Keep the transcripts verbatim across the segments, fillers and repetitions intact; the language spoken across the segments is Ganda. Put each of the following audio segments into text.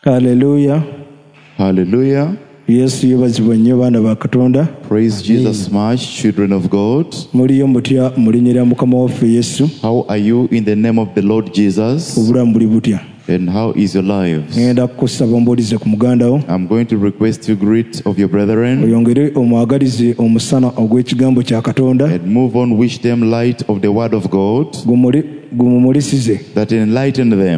Hallelujah. Hallelujah. Yes, yebazibwe nnyo baana ba Katonda. Praise Jesus much, children of God. Muliyo mutya mu linnya lya Mukama waffe Yesu. How are you in the name of the Lord Jesus? Obulamu buli butya? And how is your lives? Ngenda kukusaba ombuulize ku muganda wo. I'm going to request you greet of your brethren. Oyongere omwagalize omusana ogw'ekigambo kya Katonda. And move on, wish them light of the word of God. Gumumulisize. That enlighten them.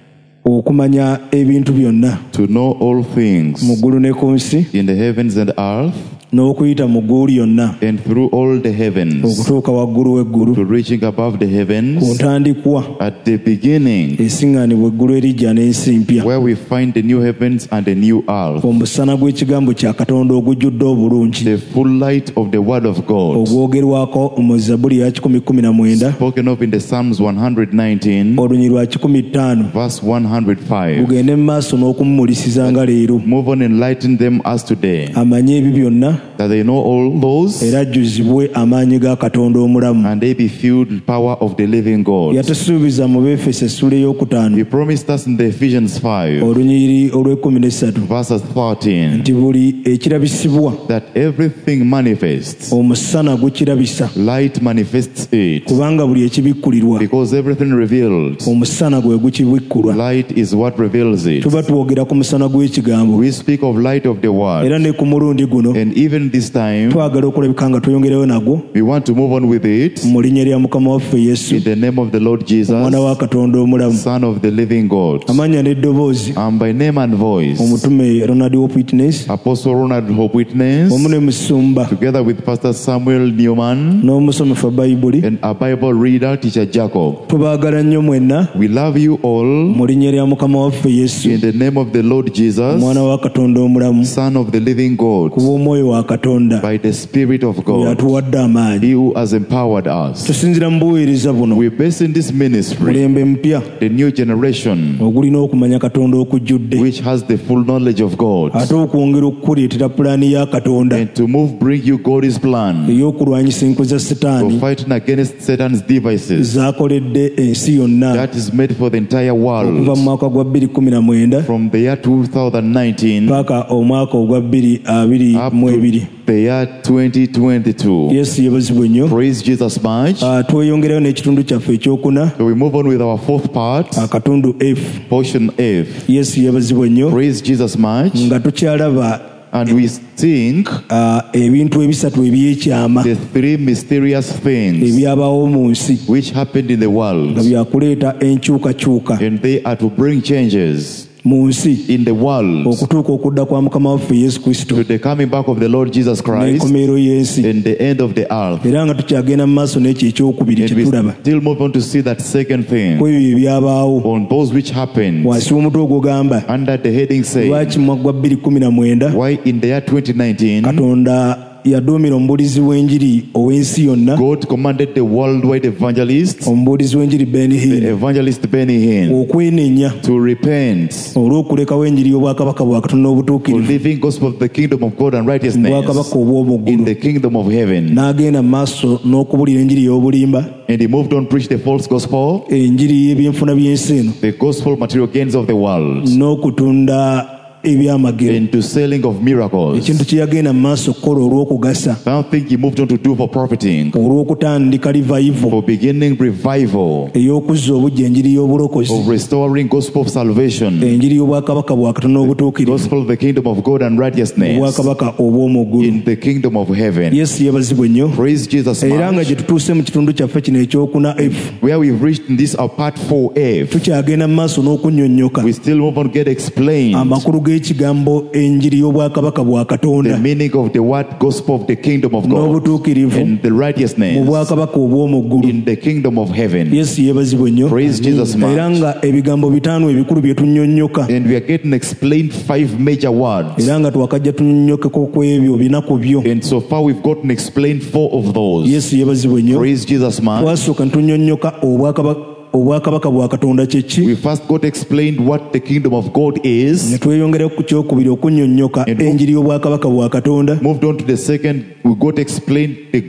Okumanya ebintu byonna. To know all things. Mu ggulu ne ku nsi. In the heavens and earth. N'okuyita mu ggulu yonna. And through all the heavens. Okutuuka waggulu w'eggulu. To reaching above the heavens. Ku ntandikwa. At the beginning. Esiŋŋaanibwa eggulu erijja n'ensi mpya. Where we find the new heavens and the new earth. Omusana gw'ekigambo kya Katonda ogujjudde obulungi. The full light of the word of God. Ogwogerwako mu Zabbuli ya kikumi kkumi na mwenda. Spoken of in the Psalms one nineteen. Olunyiri lwa kikumi ttaano. Verse one oh five. Mugende mu maaso n'okumumulisiza nga leero. Move on, enlighten them as today. Amanye ebyo byonna. That they know all those. Era ajjuzibwe amaanyi ga Katonda omulamu. And they be filled with power of the living God. Yatusuubiza mu Befeso essula ey'okutaano. He promised us in the Ephesians five. Olunyiri olw'ekkumi n'essatu. Verses thirteen. Nti buli ekirabisibwa. That everything manifests. Omusana gukirabisa. Light manifests it. Kubanga buli ekibikkulirwa. Because everything revealed. Omusana gwe gukibikkulwa. Light is what reveals it. Tuba twogera ku musana gw'ekigambo. We speak of light of the word. Era ne ku mulundi guno. And even this time. Twagala okulabika nga tweyongereyo nagwo. We want to move on with it. Mu linnya lya Mukama waffe Yesu. In the name of the Lord Jesus. Omwana wa Katonda omulamu. Son of the living God. Amanya n'eddoboozi. And by name and voice. Omutume Ronald Hope Witness. Apostle Ronald Hope Witness. Omu ne musumba. Together with Pastor Samuel Newman. N'omusomefu Bayibuli. And a Bible reader, Teacher Jacob. Tubaagala nnyo mwenna. We love you all. Mu linnya lya Mukama waffe Yesu. In the name of the Lord Jesus. Omwana wa Katonda omulamu. Son of the living God. Ku bw'omwoyo wa Katonda. By the Spirit of God. Yatuwadde amaanyi. He who has empowered us. Tusinzira mu buweereza buno. We base in this ministry. Mulembe mpya. The new generation. Ogulina okumanya Katonda okujjudde. Which has the full knowledge of God. Ate okwongera okukuleetera pulaani ya Katonda. And to move bring you God's plan. Ey'okulwanyisa enkwe za Setaani. To fighting against Satan's devices. Zaakoledde ensi yonna. That is made for the entire world. Okuva mu mwaka gwa bbiri kkumi na mwenda. From the year two thousand nineteen. Paka omwaka ogwa bbiri abiri mu ebiri. The year twenty twenty-two. Yes, yebazibwe nnyo. Praise Jesus much. Uh, tweyongerayo n'ekitundu kyaffe ekyokuna. So we move on with our fourth part. Akatundu F. Portion F. Yes, yebazibwe nnyo. Praise Jesus much. Nga tukyalaba. And we think uh, ebintu ebisatu ebyekyama. The three mysterious things. Ebyabaawo mu nsi. Which happened in the world. Nga byakuleeta enkyukakyuka. And they are to bring changes. Mu nsi. In the world. Okutuuka okudda kwa Mukama waffe Yesu Kristo. To the coming back of the Lord Jesus Christ. N'enkomerero y'ensi. And the end of the earth. Era nga tukyagenda mu maaso n'ekyo ekyokubiri kye tulaba. And we still move on to see that second thing. Ku ebyo ebyabaawo. On those which happened. Wansi w'omutwe ogugamba. Under the heading saying. Lwaki mu mwaka gwa bbiri kkumi na mwenda. Why in the year twenty nineteen. Katonda yaduumira omubuulizi w'enjiri ow'ensi yonna. God commanded the worldwide evangelist. Omubuulizi w'enjiri Benny Hinn. The evangelist Benny Hinn. Okwenenya. To repent. Olw'okulekawo enjiri y'obwakabaka bwa Katonda n'obutuukirivu. For living gospel of the kingdom of God and righteousness. Bwakabaka obw'omuggulu. In the kingdom of heaven. N'agenda mu maaso n'okubulira enjiri y'obulimba. And he moved on to preach the false gospel. Enjiri y'ebyenfuna by'ensi eno. The gospel material gains of the world. N'okutunda ebyamagero. Into selling of miracles. Ekintu kye yagenda mu maaso okukola olw'okugasa. Something he moved on to do for profiting. Olw'okutandika revival. For beginning revival. Ey'okuzza obujja enjiri y'obulokozi. Of restoring gospel of salvation. Enjiri y'obwakabaka bwa Katonda n'obutuukirivu. Gospel of the kingdom of God and righteousness. Obwakabaka obw'omuggulu. In the kingdom of heaven. Yesu yebazibwe nnyo. Praise Jesus much. Era nga gye tutuuse mu kitundu kyaffe kino ekyokuna F. Where we've reached in this our part four F. Tukyagenda mu maaso n'okunnyonnyoka. We still move on to get explained. Amakulu g'ekigambo enjiri y'obwakabaka bwa Katonda. The meaning of the word gospel of the kingdom of God. N'obutuukirivu. And the righteousness. Mu bwakabaka obw'omuggulu. In the kingdom of heaven. Yesu yebazibwe nnyo. Praise Jesus much. Era nga ebigambo bitaano ebikulu bye tunnyonnyoka. And we are getting explained five major words. Era nga twakajja tunnyonnyokeko ku ebyo binaku byo. And so far we've gotten explained four of those. Yesu yebazibwe nnyo. Praise Jesus much. Twasooka tunnyonnyoka obwakabaka obwakabaka bwa Katonda kye ki. We first got explained what the kingdom of God is. Ne tweyongera ku kyokubiri okunnyonnyoka enjiri y'obwakabaka bwa Katonda. Moved on to the second, we got explained the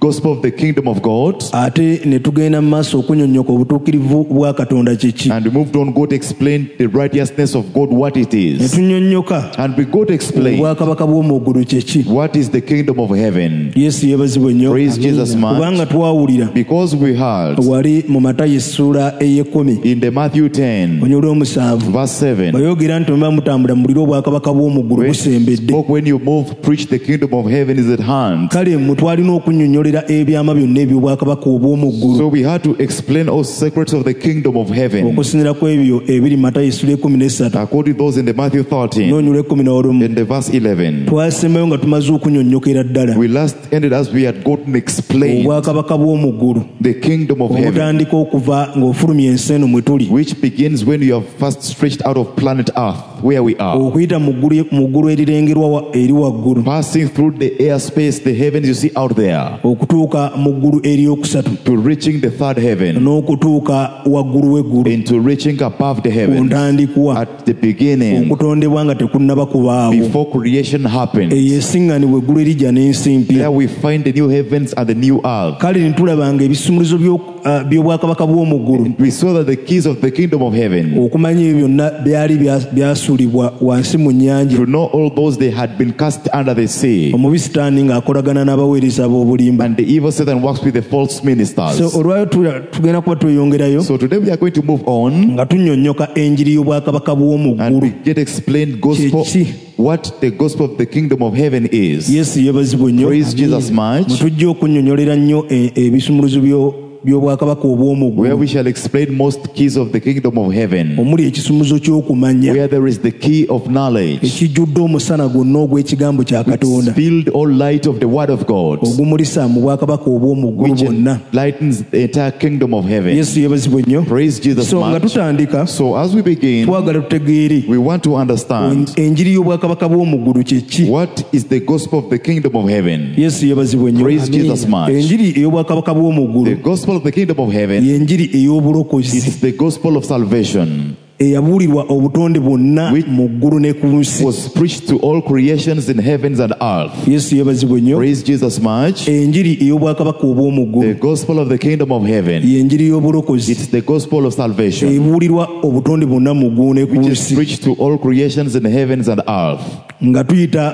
gospel of the kingdom of God. ate ne tugenda mu maaso okunyonnyoka obutuukirivu bwa Katonda kye ki. And we moved on. God explained the righteousness of God, what it Ne is. tunnyonnyoka And we God explained obwakabaka bw'omu ggulu kye ki. what is the kingdom of heaven. Yesu yeebazibwe nnyo. Praise Jesus Kubanga much. twawulira Because we heard wali mu Matayo essuula ey'ekkumi in the Matthew ten, onyolo omusanvu verse seven, bayogera nti muba mutambula mu muliro obwakabaka bw'omu ggulu when busembedde. spoke, when you move, preach the kingdom of heaven is at hand. Kale mmwe twalina okunnyonnyolera ebyama byonna eby'obwakabaka obw'omu ggulu So we had to explain all secrets of the kingdom of heaven okusinziira ku ebyo ebiri mu Matayo essuula ekkumi n'essatu according to those in the Matthew thirteen n'onyolo ekkumi n'olumu. and the verse eleven. Twasembayo nga tumaze okunnyonnyokera ddala We last ended as we had gotten explained obwakabaka bw'omu ggulu the kingdom of heaven, obutandika okuva ng'ofulumya ensi eno mwe tuli which begins when you have first stretched out of planet Earth, where we are, okuyita mu ggulu mu ggulu erirengerwa wa- eri waggulu passing through the airspace, the heavens you see out there, okutuuka mu ggulu eryokusatu to reaching the third heaven, n'okutuuka waggulu w'eggulu into reaching above the ku heavens ntandikwa at the beginning, okutondebwa nga tekunnaba kubaawo before creation happened. eyo esiŋŋanibwa eggulu erijja n'ensi mpya. There we find the new heavens and the new earth. Kale ne tulaba nga ebisumulizo by'o- ah, by'obwakabaka bw'omu ggulu We saw that the keys of the kingdom of heaven, okumanya ebyo byonna byali bya- byasuulibwa wansi mu nnyanja, to know all those they had been cast under the sea, omubi Sitaani ng'akolagana n'abaweereza b'obulimba. and the evil Satan works with the false ministers. So olwayo tu- tugenda kuba tweyongerayo So today we are going to move on nga tunnyonnyoka enjiri y'obwakabaka bw'omu and ggulu. we get explained gospel, Kye ki? what the gospel of the kingdom of heaven is. Yesu yeebazibwe nnyo. Praise Jesus much. Mwe tujja okunnyonnyolera nnyo e- ebisumuluzo byo- by'obwakabaka obw'omu Where ggulu we shall explain most keys of the kingdom of heaven, omuli ekisumulizo ky'okumanya where there is the key of knowledge, ekijjudde omusana gwonna ogw'ekigambo kya Katonda filled all light of the word of God, ogumulisa mu bwakabaka obw'omu ggulu which bwonna. enlightens the entire kingdom of heaven. Yesu yeebazibwe nnyo. Praise Jesus So nga much. tutandika So as we begin, twagala tutegeere we want to understand enjiri y'obwakabaka bw'omu ggulu kye ki. what is the gospel of the kingdom of heaven. Yesu yeebazibwe nnyo. Praise Jesus much. Enjiri ey'obwakabaka bw'omu The ggulu gospel of the kingdom of heaven, y'enjiri it ey'obulokozi is the gospel of salvation, eyabuulirwa obutonde bwonna Which mu ggulu ne ku nsi. was preached to all creations in heavens and earth. Yesu yeebazibwe nnyo. Praise Jesus much. Enjiri ey'obwakabaka obw'omu The ggulu gospel of the kingdom of heaven, y'enjiri y'obulokozi it's the gospel of salvation, ebuulirwa obutonde bwonna mu ggulu ne ku which is nsi preached to all creations in heavens and earth. nga tuyita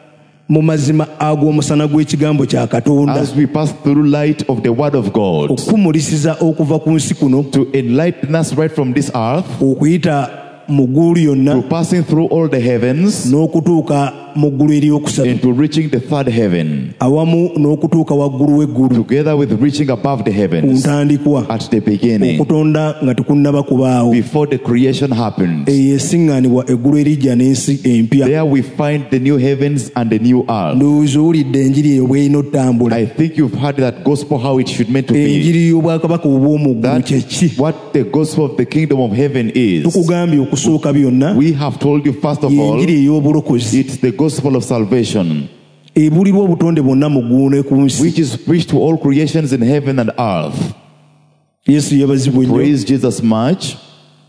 mu mazima ag'omusana gw'ekigambo kya Katonda As we pass through light of the word of God, okukumulisiza okuva ku nsi kuno to enlighten us right from this earth, okuyita mu ggulu lyonna to passing through all the heavens, n'okutuuka mu ggulu eryokusatu into reaching the third heaven, awamu n'okutuuka waggulu w'eggulu together with reaching above the ku heavens ntandikwa at the beginning, okutonda nga tekunnaba kubaawo. before the creation happened. Eyo esiŋŋaanibwa eggulu erijja n'ensi empya. There we find the new heavens and the new earth. Ndowooza owulidde enjiri eyo bw'erina otambula. I think you've heard that gospel, how it should meant to be. Enjiri y'obwakabaka obw'omu ggulu That kye ki? what the gospel of the kingdom of heaven is. Tukugambye okusooka byonna We have told you first of all, y'enjiri ey'obulokozi it's the gospel of salvation, ebuulirwa obutonde bwonna mu ggulu ne ku nsi. which is preached to all creations in heaven and earth. Yesu yeebazibwe nnyo. Praise Jesus much.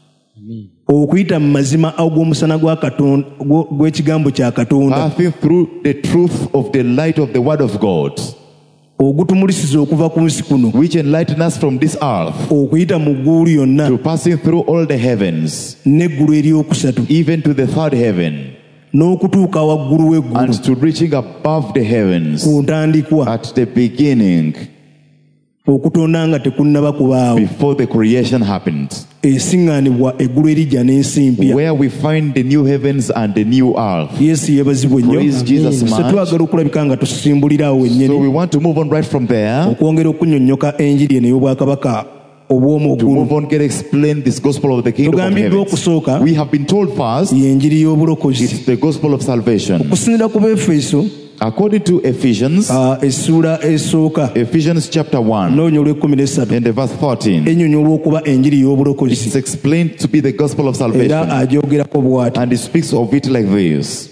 Okuyita mu mazima ag'omusana gwa Katonda gwo- gw'ekigambo kya Katonda Passing through the truth of the light of the word of God, ogutumulisiza okuva ku nsi kuno which enlighten us from this earth, okuyita mu ggulu lyonna to passing through all the heavens, n'eggulu eryokusatu even to the third heaven, n'okutuuka waggulu w'eggulu and to reaching above the heavens ku ntandikwa at the beginning, okutonda nga tekunnaba kubaawo. before the creation happened, Esiŋŋaanibwa eggulu erijja n'ensi mpya. where we find the new heavens and the new earth. Yesu yeebazibwe nnyo. Praise Jesus So much. twagala okulabika nga tusimbulirawo So wennyini we want to move on right from there, okwongera okunnyonnyoka enjiri eno y'obwakabaka obw'omu to ggulu. move on, get explain this gospel of the kingdom of Tugambiddwa heaven. okusooka We have been told first, y'enjiri y'obulokozi. it's the gospel of salvation. Okusinziira ku Befeso According to Ephesians, ah, essuula esooka Ephesians chapter one n'olunyolo lw'ekkumi n'essatu and the verse fourteen, ennyonyola okuba enjiri y'obulokozi it's explained to be the gospel of era salvation, agyogerako bw'ati. and it speaks of it like this.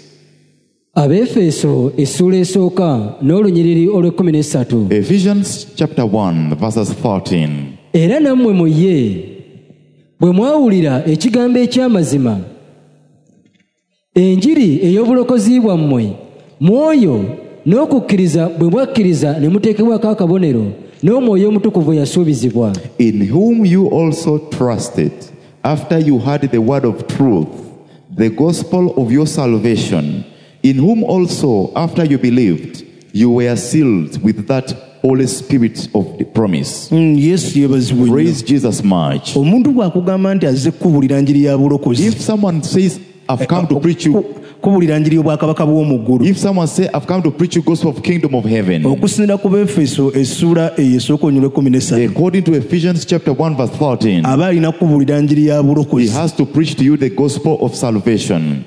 Abefeso essuula esooka n'olunyiriri olw'ekkumi n'essatu. Ephesians chapter one verses fourteen. Era nammwe mu ye bwe mwawulira ekigambo eky'amazima, enjiri ey'obulokozi bwammwe, mwoyo n'okukkiriza bwe mwakkiriza ne muteekebwako akabonero n'omwoyo omutukuvu yasuubizibwa. In whom you also trusted, after you heard the word of truth, the gospel of your salvation, in whom also, after you believed, you were sealed with that Holy Spirit of the promise. Mm, yesu yebazibwe nnyo. Praise Jesus much. Omuntu bw'akugamba nti azze kubuulira njiri ya bulokozi, If someone says, I've come to preach you, kubuulira njiri y'obwakabaka bw'omu ggulu, if someone say, I've come to preach you gospel of kingdom of heaven, okusinira ku Befeso essula eyo esooka onyolwa ekkumi n'essatu, according to Ephesians chapter one verse thirteen, aba alina kubuulira njiri ya he bulokozi. has to preach to you the gospel of salvation,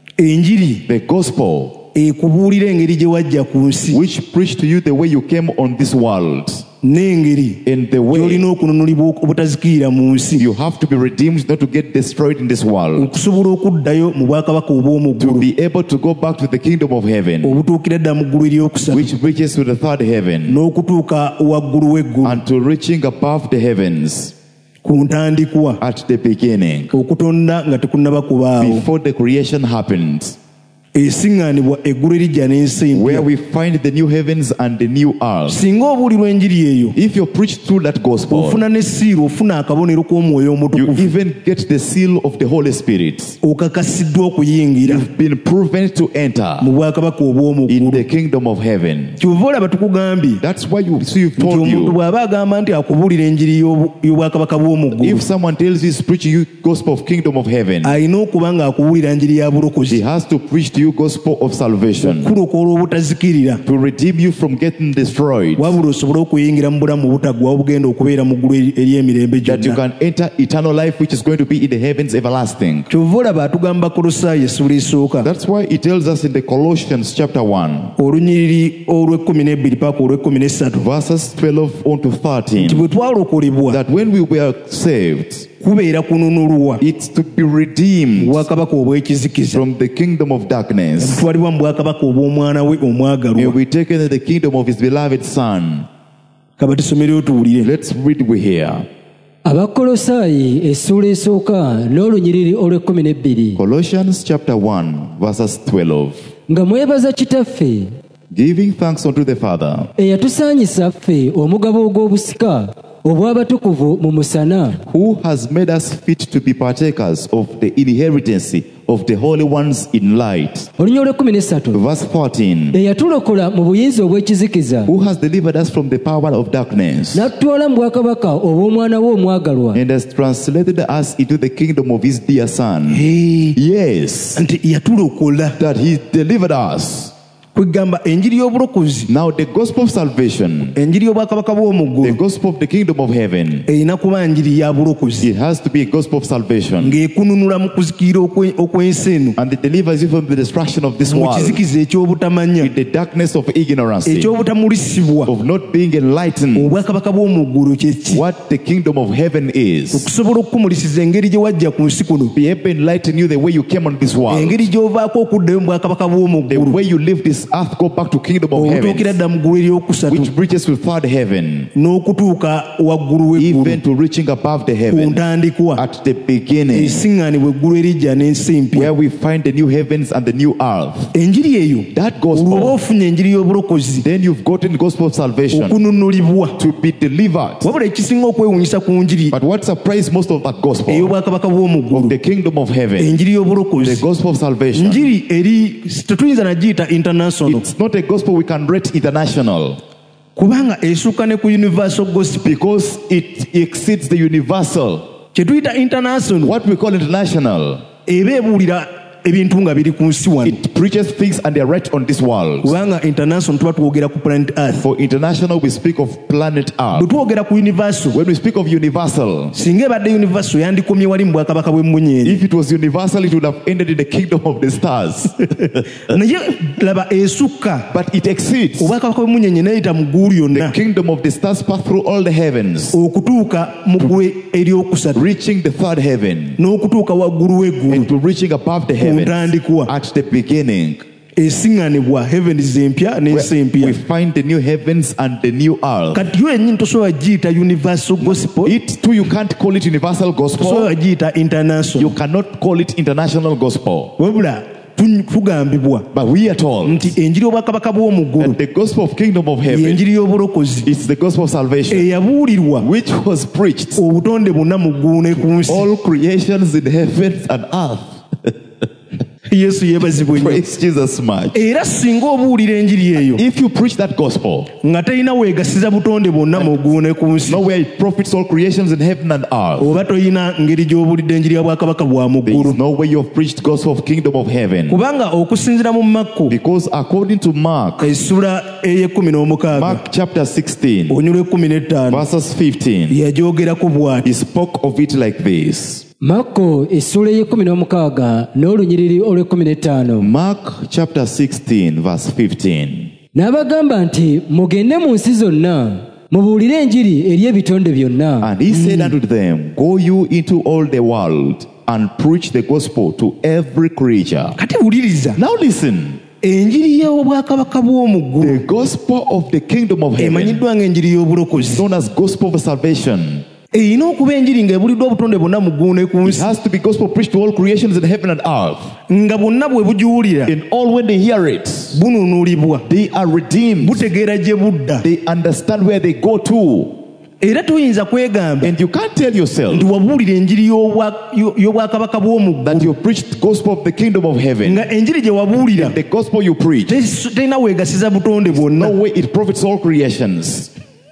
Enjiri the gospel ekubuulira engeri gye wajja ku nsi which preached to you the way you came on this world, n'engeri in the way gy'olina okununulibwa obutazikirira mu nsi you have to be redeemed, not to get destroyed in this world, okusobola okuddayo mu bwakabaka obw'omu to ggulu be able to go back to the kingdom of heaven, obutuukira ddala mu ggulu eryokusatu which reaches to the third heaven, n'okutuuka waggulu w'eggulu and to reaching above the heavens ku ntandikwa at the beginning, okutonda nga tekunnaba kubaawo, before the creation happened, esiŋŋaanibwa eggulu erijja n'ensi where empya. we find the new heavens and the new earth. Singa obuulirwa enjiri eyo If you preach through that gospel, ofuna n'essiiro, ofuna akabonero k'omwoyo you omutukuvu, even get the seal of the Holy Spirit. okakasiddwa okuyingira You've been proven to enter mu bwakabaka obw'omu in ggulu. the kingdom of heaven. Kyova olaba tukugambye That's why you see, you've nti told omuntu you, bw'aba agamba nti akubuulira enjiri y'obu- y'obwakabaka bw'omu ggulu, if someone tells you he's preaching you gospel of kingdom of heaven, alina okuba ng'akubuulira njiri ya he bulokozi, has to preach to you gospel of salvation, kulokola obutazikirira, to redeem you from getting destroyed, wabula osobole okuyingira mu bulamu obutaggwa obugenda okubeera mu ggulu eri- ery'emirembe that you gyonna. can enter eternal life, which is going to be in the heavens everlasting. Kyova olaba atugamba Kolosaayi essula esooka That's why it tells us in the Colossians chapter one, olunyiriri olw'ekkumi n'ebbiri paka olw'ekkumi n'essatu verses twelve on to nti thirteen, bwe twalokolebwa that when we were saved, kubeera kununulwa it's to be redeemed bwakabaka obw'ekizikiza, from the kingdom of darkness, twalibwa mu bwakabaka obw'omwana we omwagalwa. and we taken in the kingdom of his beloved son. Kaba tusomereyo tuwulire. Let's read we here. Abakolosaayi essula esooka n'olunyiriri olw'ekkumi n'ebbiri. Colossians chapter one, verses twelve. Nga mwebaza Kitaffe Giving thanks unto the Father, eyatusaanyisa ffe omugabo ogw'obusika obw'abatukuvu mu musana, who has made us fit to be partakers of the inheritance of the holy ones in light. olunya olw'ekkumi n'essatu. Verse fourteen. Eyatulokola mu buyinza obw'ekizikiza Who has delivered us from the power of darkness n'atutwala mu bwakabaka obw'omwana we omwagalwa. and has translated us into the kingdom of his dear son. Hey, Yes, nti yatulokola. that he delivered us. Kwegamba enjiri y'obulokozi, Now the gospel of salvation, enjiri y'obwakabaka bw'omu the ggulu, gospel of the kingdom of heaven, erina kuba njiri ya bulokozi it has to be a gospel of salvation, ng'ekununula mu kuzikira okwe- okw'ensi eno, and it delivers you from the destruction of this mu world, kizikiza ekyobutamanya, in the darkness of ignorance, ekyobutamulisibwa. of not being enlightened Obwakabaka bw'omu ggulu kye ki? what the kingdom of heaven is. Okusobola okukumulisiza engeri gye wajja ku nsi kuno, Be able to enlighten you the way you came on this world, engeri gy'ovaako okuddayo mu bwakabaka bw'omu the ggulu, way you leave this earth, go back to kingdom of obutuukira heaven, dda mu ggulu eryokusatu, which reaches to third heaven, n'okutuuka waggulu w'eggulu even to reaching above the ku heaven, ntandikwa, at the beginning, esiŋŋaanibwa eggulu erijja n'ensi empya. where we find the new heavens and the new earth. Enjiri eyo, That olwoba gospel, ofunye enjiri y'obulokozi, then you've gotten gospel of salvation, okununulibwa. to be delivered. Wabula ekisinga okwewuunyisa ku njiri But what surprised most of that gospel ey'obwakabaka bw'omu of ggulu, the kingdom of heaven, enjiri the y'obulokozi, gospel of salvation, njiri eri tetuyinza nagiyita international it's not a gospel we can rate international, kubanga esukka ne ku universal gospel. because it exceeds the universal. Kye tuyita international What we call international, eba ebuulira ebintu nga biri ku nsi wano, it preaches things and they're right on this world. kubanga international tuba twogera ku planet earth. For international, we speak of planet Bwe Earth. twogera ku universal, When we speak of universal, singa ebadde universal yandikomye wali mu bwakabaka bw'emmunyeeri, if it was universal, it would have ended in the kingdom of the stars. naye laba esukka But it exceeds. obwakabaka bw'emmunyeeri n'eyita mu ggulu The lyonna kingdom of the stars pass through all the heavens, okutuuka mu ggulu eryokusatu reaching the third heaven, n'okutuuka waggulu w'eggulu and to reaching above the ku heavens ntandikwa, at the beginning, esiŋŋaanibwa heavens empya n'ensi where empya. we find the new heavens and the new earth. Kati yo yennyini tosobola giyita universal gospel, It too, you can't call it universal gospel. tosobola giyita You international, cannot call it international gospel. wabula tu- tugambibwa But we are told nti enjiri y'obwakabaka bw'omu ggulu that the gospel of kingdom of heaven y'enjiri y'obulokozi is the gospel of salvation, eyabuulirwa which was preached obutonde bwonna mu ggulu ne ku nsi. all creations in heavens and earth. Yesu yeebazibwe nnyo. Praise Jesus much. Era singa obuulira enjiri eyo If you preach that gospel, nga talina weegasiza butonde bwonna mu ggulu ne ku nsi, nowhere it profits all creations in heaven and earth. oba toyina ngeri gy'obuulidde enjiri ya bwakabaka bwa mu There ggulu. is no way you have preached gospel of kingdom of heaven. Kubanga okusinziira mu Makko Because according to Mark, essula ey'ekkumi n'omukaaga Mark chapter sixteen, onyulo ekkumi n'ettaano verses fifteen, yagyogerako bw'ati. he spoke of it like this. Makko essula ey'ekkumi n'omukaaga n'olunyiriri olw'ekkumi n'ettaano. Mark chapter sixteen, verse fifteen. N'abagamba nti mugende mu nsi zonna mubuulire enjiri eri ebitonde byonna. And he said unto them, Go you into all the world and preach the gospel to every creature. Kati wuliriza, Now listen, enjiri y'obwakabaka bw'omu ggulu the gospel of the kingdom of heaven, emanyiddwa ng'enjiri y'obulokozi, known as gospel of salvation, erina okuba enjiri ng'ebuuliddwa obutonde bwonna mu ggulu ne ku it nsi, has to be gospel preached to all creations in heaven and earth. nga bonna bwe bugiwulira In all, when they hear it, bununulibwa, they are redeemed. butegeera gye budda. They understand where they go to. Era toyinza kwegamba And you can't tell yourself nti wabuulira enjiri y'obwa- y'o- y'obwakabaka bw'omu that ggulu, you preached gospel of the kingdom of heaven. nga enjiri gye wabuulira The gospel you preach, tes- terina weegasiza butonde bwonna. no way it profits all creations.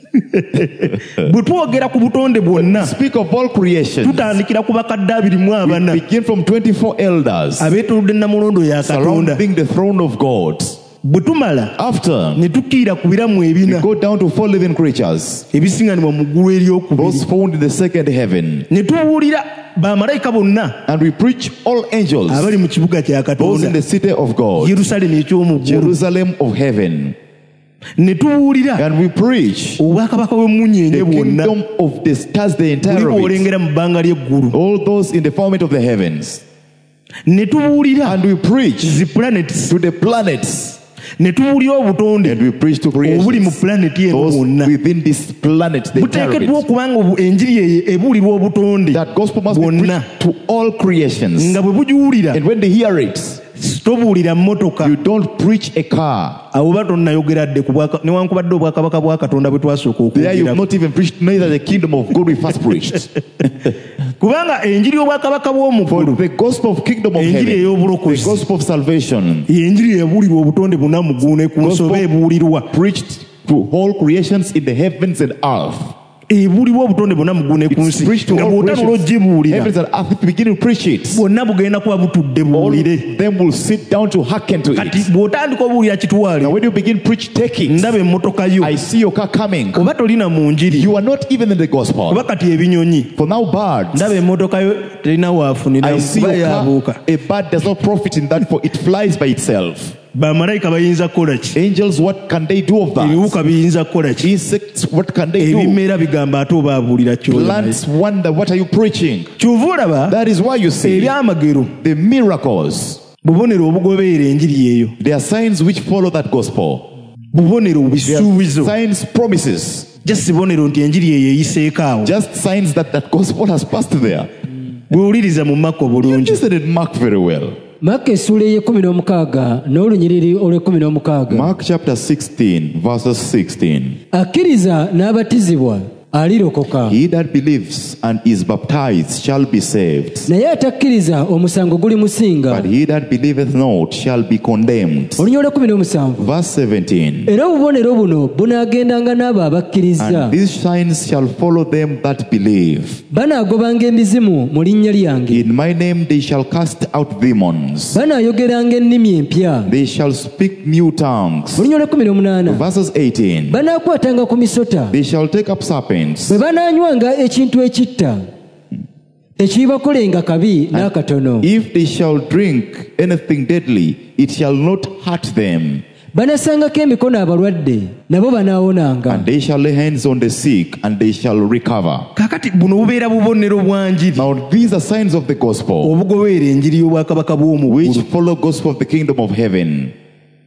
Bwe twogera ku butonde bwonna Speak of all creation. tutandikira ku bakadde abiri mu abana Begin from twenty-four elders abeetolodde namulondo ya Katonda. surrounding the throne of God. Bwe tumala After, ne tukkirira ku biramu we ebina go down to four living creatures, ebisiŋŋanibwa mu ggulu eryokubiri, those found in the second heaven. ne tubuulira bamalayika bonna And we preach all angels, abali mu kibuga kya those in Katonda, the city of God, Yerusaalemi eky'omu ggulu, Jerusalem of heaven. ne tubuulira And we preach obwakabaka bw'emmunyeenye the bwonna kingdom of the stars, the buli entire of it, bw'olengera mu bbanga ly'eggulu, all those in the firmament of the heavens. ne tubuulira And we preach zi planets, to the planets. ne tubuulira obutonde And we preach to obuli mu creation, planeti eno those bwonna. within this planet, the entire of Buteekeddwa it. okuba nga obu- enjiri eyo ebuulirwa obutonde That gospel must be bwonna, preached to all creations. nga bwe bugiwulira And when they hear it, tobuulira mmotoka you don't preach a car. awo ba tonnayogeradde ku bwaka- newankubadde obwakabaka bwa Katonda bwe twasooka There you've okwogerako. not even preached neither the kingdom of God we first preached. Kubanga enjiri y'obwakabaka bw'omu For ggulu the gospel of kingdom of enjiri heaven, the ey'obulokozi gospel of salvation, y'enjiri eyabuulirwa obutonde bwonna mu ggulu ne ku nsi, oba ebuulirwa preached to all creations in the heavens and earth. ebuulirwa obutonde bwonna mu ggulu ne ku It's nsi, preached to nga all bw'otanula creations, ogibuulira heavens and earth. If you begin to preach it, bwonna bugenda kuba butudde all buwulire. of them will sit down to hearken to Kati it. bw'otandika obuulira kitwale, Now when you begin preach, take it. ndaba emmotoka yo, I see your car coming. oba tolina mu njiri, You are not even in the gospel. oba kati ebinyonyi, For now, birds. ndaba emmotoka yo terina waafunira, I see kuba your yaabuuka. car. A bird does not profit in that, for it flies by itself. Bamalayika bayinza kukola ki? Angels, what can they do of that? Ebiwuka biyinza kukola ki? Insects, what can they do? Ebimera bigamba ate oba abuulira ky'oyo. Plants wonder, what are you preaching? Kyova olaba That is why you see ebyamagero, the miracles. bubonero obugoberera enjiri eyo, They are signs which follow that gospel. bubonero They are bisuubizo, signs, promises. just bubonero nti enjiri eyo eyiseeko awo. Just signs that that gospel has passed there. Bw'owuliriza mu Makko You bulungi, listen and mark very well. Makko essula ey'ekkumi n'omukaaga n'olunyiriri olw'ekkumi n'omukaaga. Mark chapter sixteen, verses sixteen. Akkiriza n'abatizibwa alirokoka, He that believes and is baptized shall be saved, naye atakkiriza omusango gulimusinga. but he that believeth not shall be condemned. Olunya olw'ekkumi n'omusanvu. Verse seventeen. Era obubonero buno bunaagendanga n'abo abakkiriza, And these signs shall follow them that believe. banaagobanga emizimu mu linnya lyange, In my name they shall cast out demons. banaayogeranga ennimi empya. They shall speak new tongues. Olunya olw'ekkumi n'omunaana. Verses eighteen. Banaakwatanga ku misota, They shall take up serpents. bwe banaanywanga ekintu ekitta, tekiibakolenga kabi n'akatono. If they shall drink anything deadly, it shall not hurt them. Banasangako emikono abalwadde, nabo banaawonanga. And they shall lay hands on the sick, and they shall recover. kaakati buno bubeera bubonero bwa njiri Now these are signs of the gospel, obugoberera enjiri y'obwakabaka bw'omu which ggulu. follow gospel of the kingdom of heaven.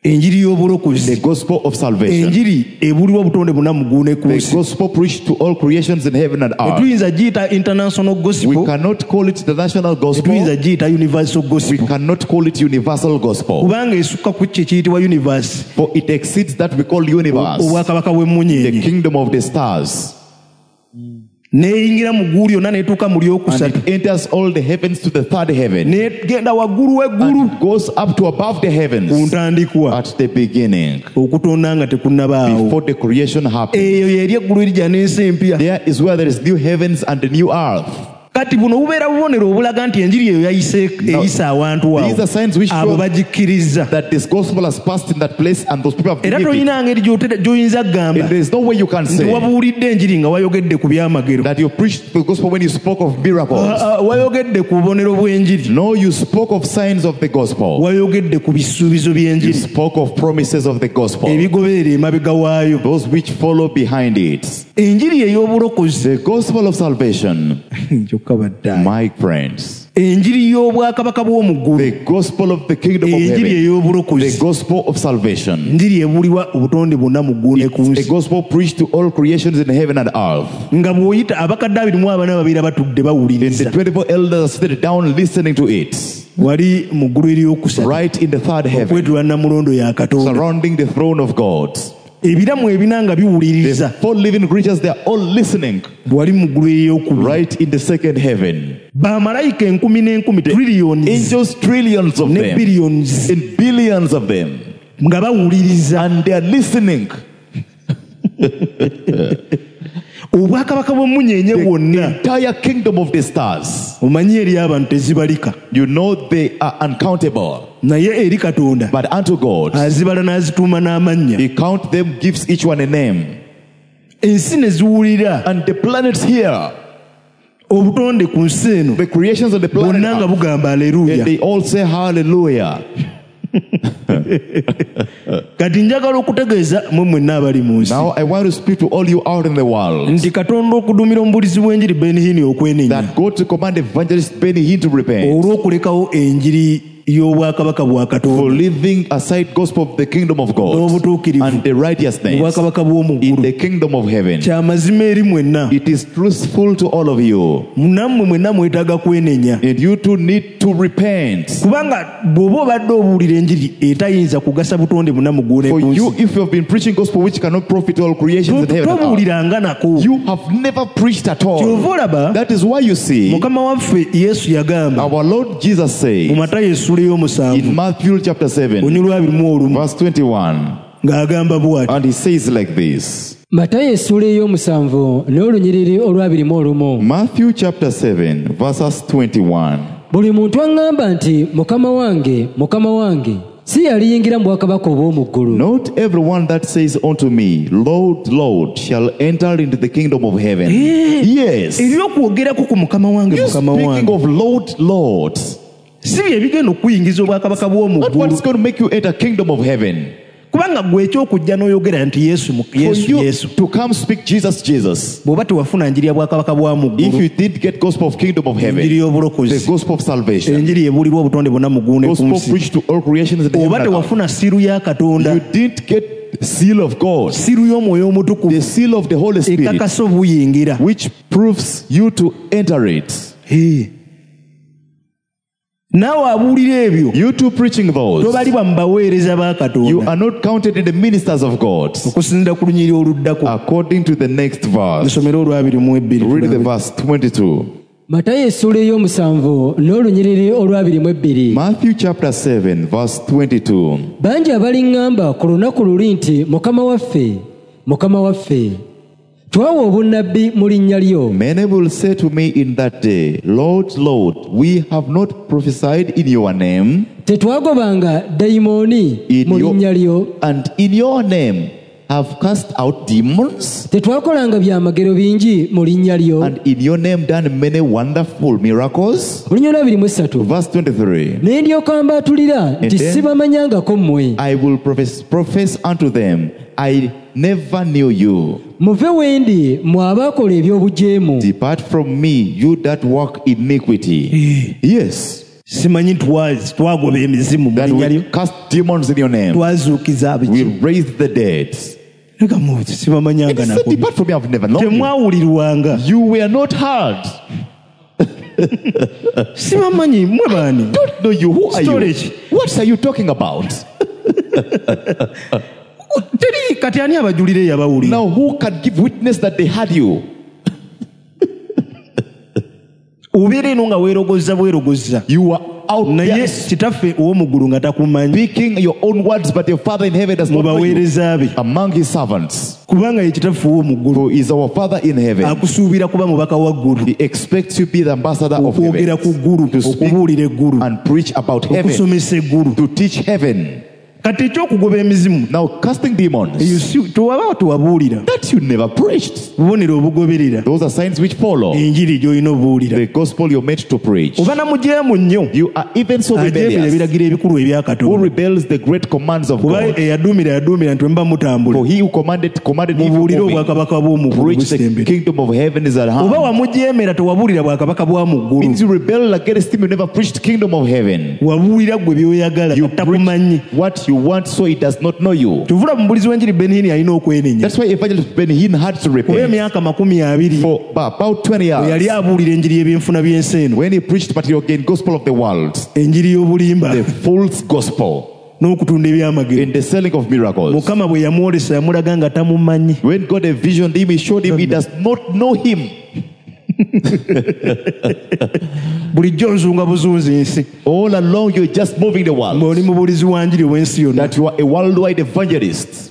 enjiri y'obulokozi the gospel of salvation, enjiri ebulibwa obutonde bwonna mu ggulu ne ku the nsi. gospel preached to all creations in heaven and earth. Tetuyinza giyita international We gospel, cannot call it the national gospel. tetuyinza giyita universal We gospel, cannot call it universal gospel, kubanga esukka ku kye kiyitibwa universe, for it exceeds that we call universe, obwakabaka the bw'emmunyeenye, kingdom of the stars, n'eyingira mu ggulu lyonna n'etuuka mu and lyokusatu, it enters all the heavens to the third heaven, n'egenda waggulu w'eggulu and goes up to above the ku heavens ntandikwa, at the beginning, okutonda nga tekunnabaawo. before the creation happened. Eyo y'eri eggulu erija n'ensi empya. There is where there is new heavens and a new earth. Kati buno bubeera bubonero obulaga nti enjiri eyo yayise eyisa awantu These are awo, signs which abo show bagikkiriza. that this gospel has passed in that place and those people have Era believed it. tolina ngeri gy'ote- gy'oyinza kugamba And there is no way you can nti say wabuulidde enjiri nga wayogedde ku byamagero. that you preached the gospel when you spoke of miracles. Ah, ah, wayogedde ku bubonero bw'enjiri, No, you spoke of signs of the gospel. wayogedde ku bisuubizo You by'enjiri spoke of promises of the gospel, ebigoberera emabega waayo. those which follow behind it. Enjiri ey'obulokozi The gospel of salvation, kyokka baddaala, my friends, enjiri y'obwakabaka bw'omu ggulu, the gospel of the kingdom of enjiri heaven, the ey'obulokozi, gospel of salvation, njiri ebulibwa obutonde bwonna mu ggulu ne ku a nsi. gospel preached to all creations in heaven and earth. Nga bw'oyita abakadde abiri mu abana babiri abatudde And the bawuliriza twenty-four elders seated down listening to it, wali mu ggulu eryokusatu, right in the third heaven, okwetula namulondo ya Katonda. surrounding the throne of God. Ebiramu ebina nga The biwuliriza four living creatures, they are all listening, wali mu ggulu eryokubiri. right in the second heaven. Bamalayika enkumi n'enkumi, trillions Angels, trillions of ne them, billions, and billions of them, nga bawuliriza and they are listening. obwakabaka bw'emmunyeenye The bwonna. entire kingdom of the stars. Omanyi eri abantu tezibalika, You know they are uncountable, naye eri Katonda but unto God, azibala n'azituuma n'amannya. He count them, gives each one a name. Ensi ne ziwulira And the planets here, obutonde ku nsi eno the creations of the planet, bwonna nga Earth, bugamba and aleluya. they all say hallelujah. Kati njagala okutegeeza mwe mwenna abali mu nsi Now I want to speak to all you out in the world, nti Katonda okudumira omubulizi w'enjiri Ben Hinn okwenenya that God to command evangelist Benny Hinn to repent olw'okulekawo enjiri y'obwakabaka bwa for Katonda living aside gospel of the kingdom of God n'obutuukirivu and the righteousness obwakabaka bw'omu in ggulu. the kingdom of heaven. Kya mazima eri mwenna, It is truthful to all of you, nammwe mwenna mwetaaga kwenenya, and you too need to repent. kubanga bw'oba obadde obuwulira enjiri etayinza kugasa butonde bwonna mu ggulu ne For ku you, nsi, if you have been preaching gospel which cannot profit all creations in heaven and earth, tobuwuliranga nako. you have never preached at all. Kyova olaba That is why you see Mukama waffe Yesu yagamba our Lord Jesus mu says Matayo essula ey'omusanvu in Matthew chapter seven, onyulu abiri mu olumu verse twenty-one, ng'agamba bw'ati, and he says like this. Matayo essula ey'omusanvu n'olunyiriri olwabiri mu olumu. Matthew chapter seven, verses twenty-one. Buli muntu aŋŋamba nti mukama wange mukama wange si yaliyingira mu bwakabaka obw'omu ggulu. Not everyone that says unto me, Lord, Lord, shall enter into the kingdom of heaven. Eh. Yes. ebyokwogerako ku mukama wange You mukama speaking wange of Lord, Lord, si bye bigenda okuyingiza obwakabaka bw'omu not what is ggulu, going to make you enter kingdom of heaven. kubanga gwe ekyokujja n'oyogera nti Yesu mu- For Yesu you Yesu, to come speak Jesus, Jesus. bw'oba tewafuna njiri ya bwakabaka bwa mu If ggulu, you did get gospel of kingdom of enjiri heaven, the y'obulokozi, gospel of salvation, enjiri ebulibwa obutonde bwonna mu ggulu ne ku gospel nsi, preached to all creations in the oba heaven and earth, tewafuna siru ya Katonda, you didn't get the seal of God, siru y'omwoyo omutukuvu the seal of the Holy Spirit, ekakasa obuyingira. which proves you to enter it. Eh. Naawe abuulira ebyo You two preaching those, tobalibwa mu baweereza ba you Katonda, are not counted in the ministers of God. okusinziira ku lunyiri oluddako. According to the next verse, Nsomera olwabiri mu ebbiri. read the verse twenty-two. Matayo essula ey'omusanvu n'olunyiriri olwabiri mu ebbiri. Matthew chapter seven, verse twenty-two. Bangi abaliŋŋamba ku lunaku luli nti mukama waffe mukama waffe twawa obunnabbi mu linnya lyo. Many will say to me in that day, Lord, Lord, we have not prophesied in your name, Tetwagobanga dayimooni in mu linnya lyo. your, and in your name have cast out demons, Tetwakolanga byamagero bingi mu linnya lyo. and in your name done many wonderful miracles. Olunya olwabiri mu essatu. Verse twenty-three. Ne ndyoka mbaatulira nti then- sibamanyangako mmwe. I will profess, profess unto them, I never knew you. Muve wendi mmwe abaakola eby'obujeemu. Depart from me, you that walk iniquity. Yes. simanyi twazi twagoba emizimu mu that linnya we lyo cast demons in your name. twazuukiza abiki We raised the dead. leka muti And sibamanyanga he said, nako depart from me, I've never known you. temwawulirwanga You were not heard. sibamanyi mwe baani Don't know you. Who are you? Storage. What are you talking about? teri kati ani abajulira eyabawulira Now who can give witness that they had you? obeera eno nga weerogozza bwerogozza You are out naye there kitaffe ow'omuggulu nga takumanyi speaking your own words, but your Father in heaven does mu not know you. baweereza be Among his servants, kubanga ye kitaffe ow'omuggulu who is our Father in heaven, akusuubira kuba mubaka wa ggulu he expects you to be the ambassador of okwogera ku heaven, ggulu to speak okubuulira eggulu and preach about heaven, okusomesa eggulu to teach heaven. kati ekyokugoba emizimu Now casting demons, eyo si- tewaba tewabuulira that you never preached. bubonero obugoberera Those are signs which follow enjiri gy'olina obuulira the gospel you're meant to preach. oba namujeemu nnyo You are even so ajeemera rebellious. ebiragiro ebikulu ebya Who katonda rebels the great commands of kuba God? eyaduumira yaduumira nti mba mutambula For he who commanded commanded you mubuulire to obwakabaka bw'omuggulu preach the busembere kingdom of heaven is at oba hand. wamujeemera tewabuulira bwakabaka bwa mu ggulu Means you rebel against him. You never preached kingdom of heaven. wabuulira gwe byoyagala You takumanyi preach what you want, so he does not know you. tuvula mubulizi w'enjiri benihini alina okwenenya That's why Evangelist Ben Hinn had to kuba repent emyaka makumi abiri for about twenty bwe yali years abuulira enjiri y'ebyenfuna by'ensi eno when he preached material gain gospel of the world, enjiri y'obulimba the false gospel n'okutunda ebyamagero in the selling of miracles. mukama bwe yamwolesa yamulaga nga tamumanyi When God envisioned him, he showed him he does not know him. bulijjo nzunga buzunzi nsi All along, you're just moving the world. ng'oli mubulizi wa njiri ow'ensi yonna That you are a worldwide evangelist.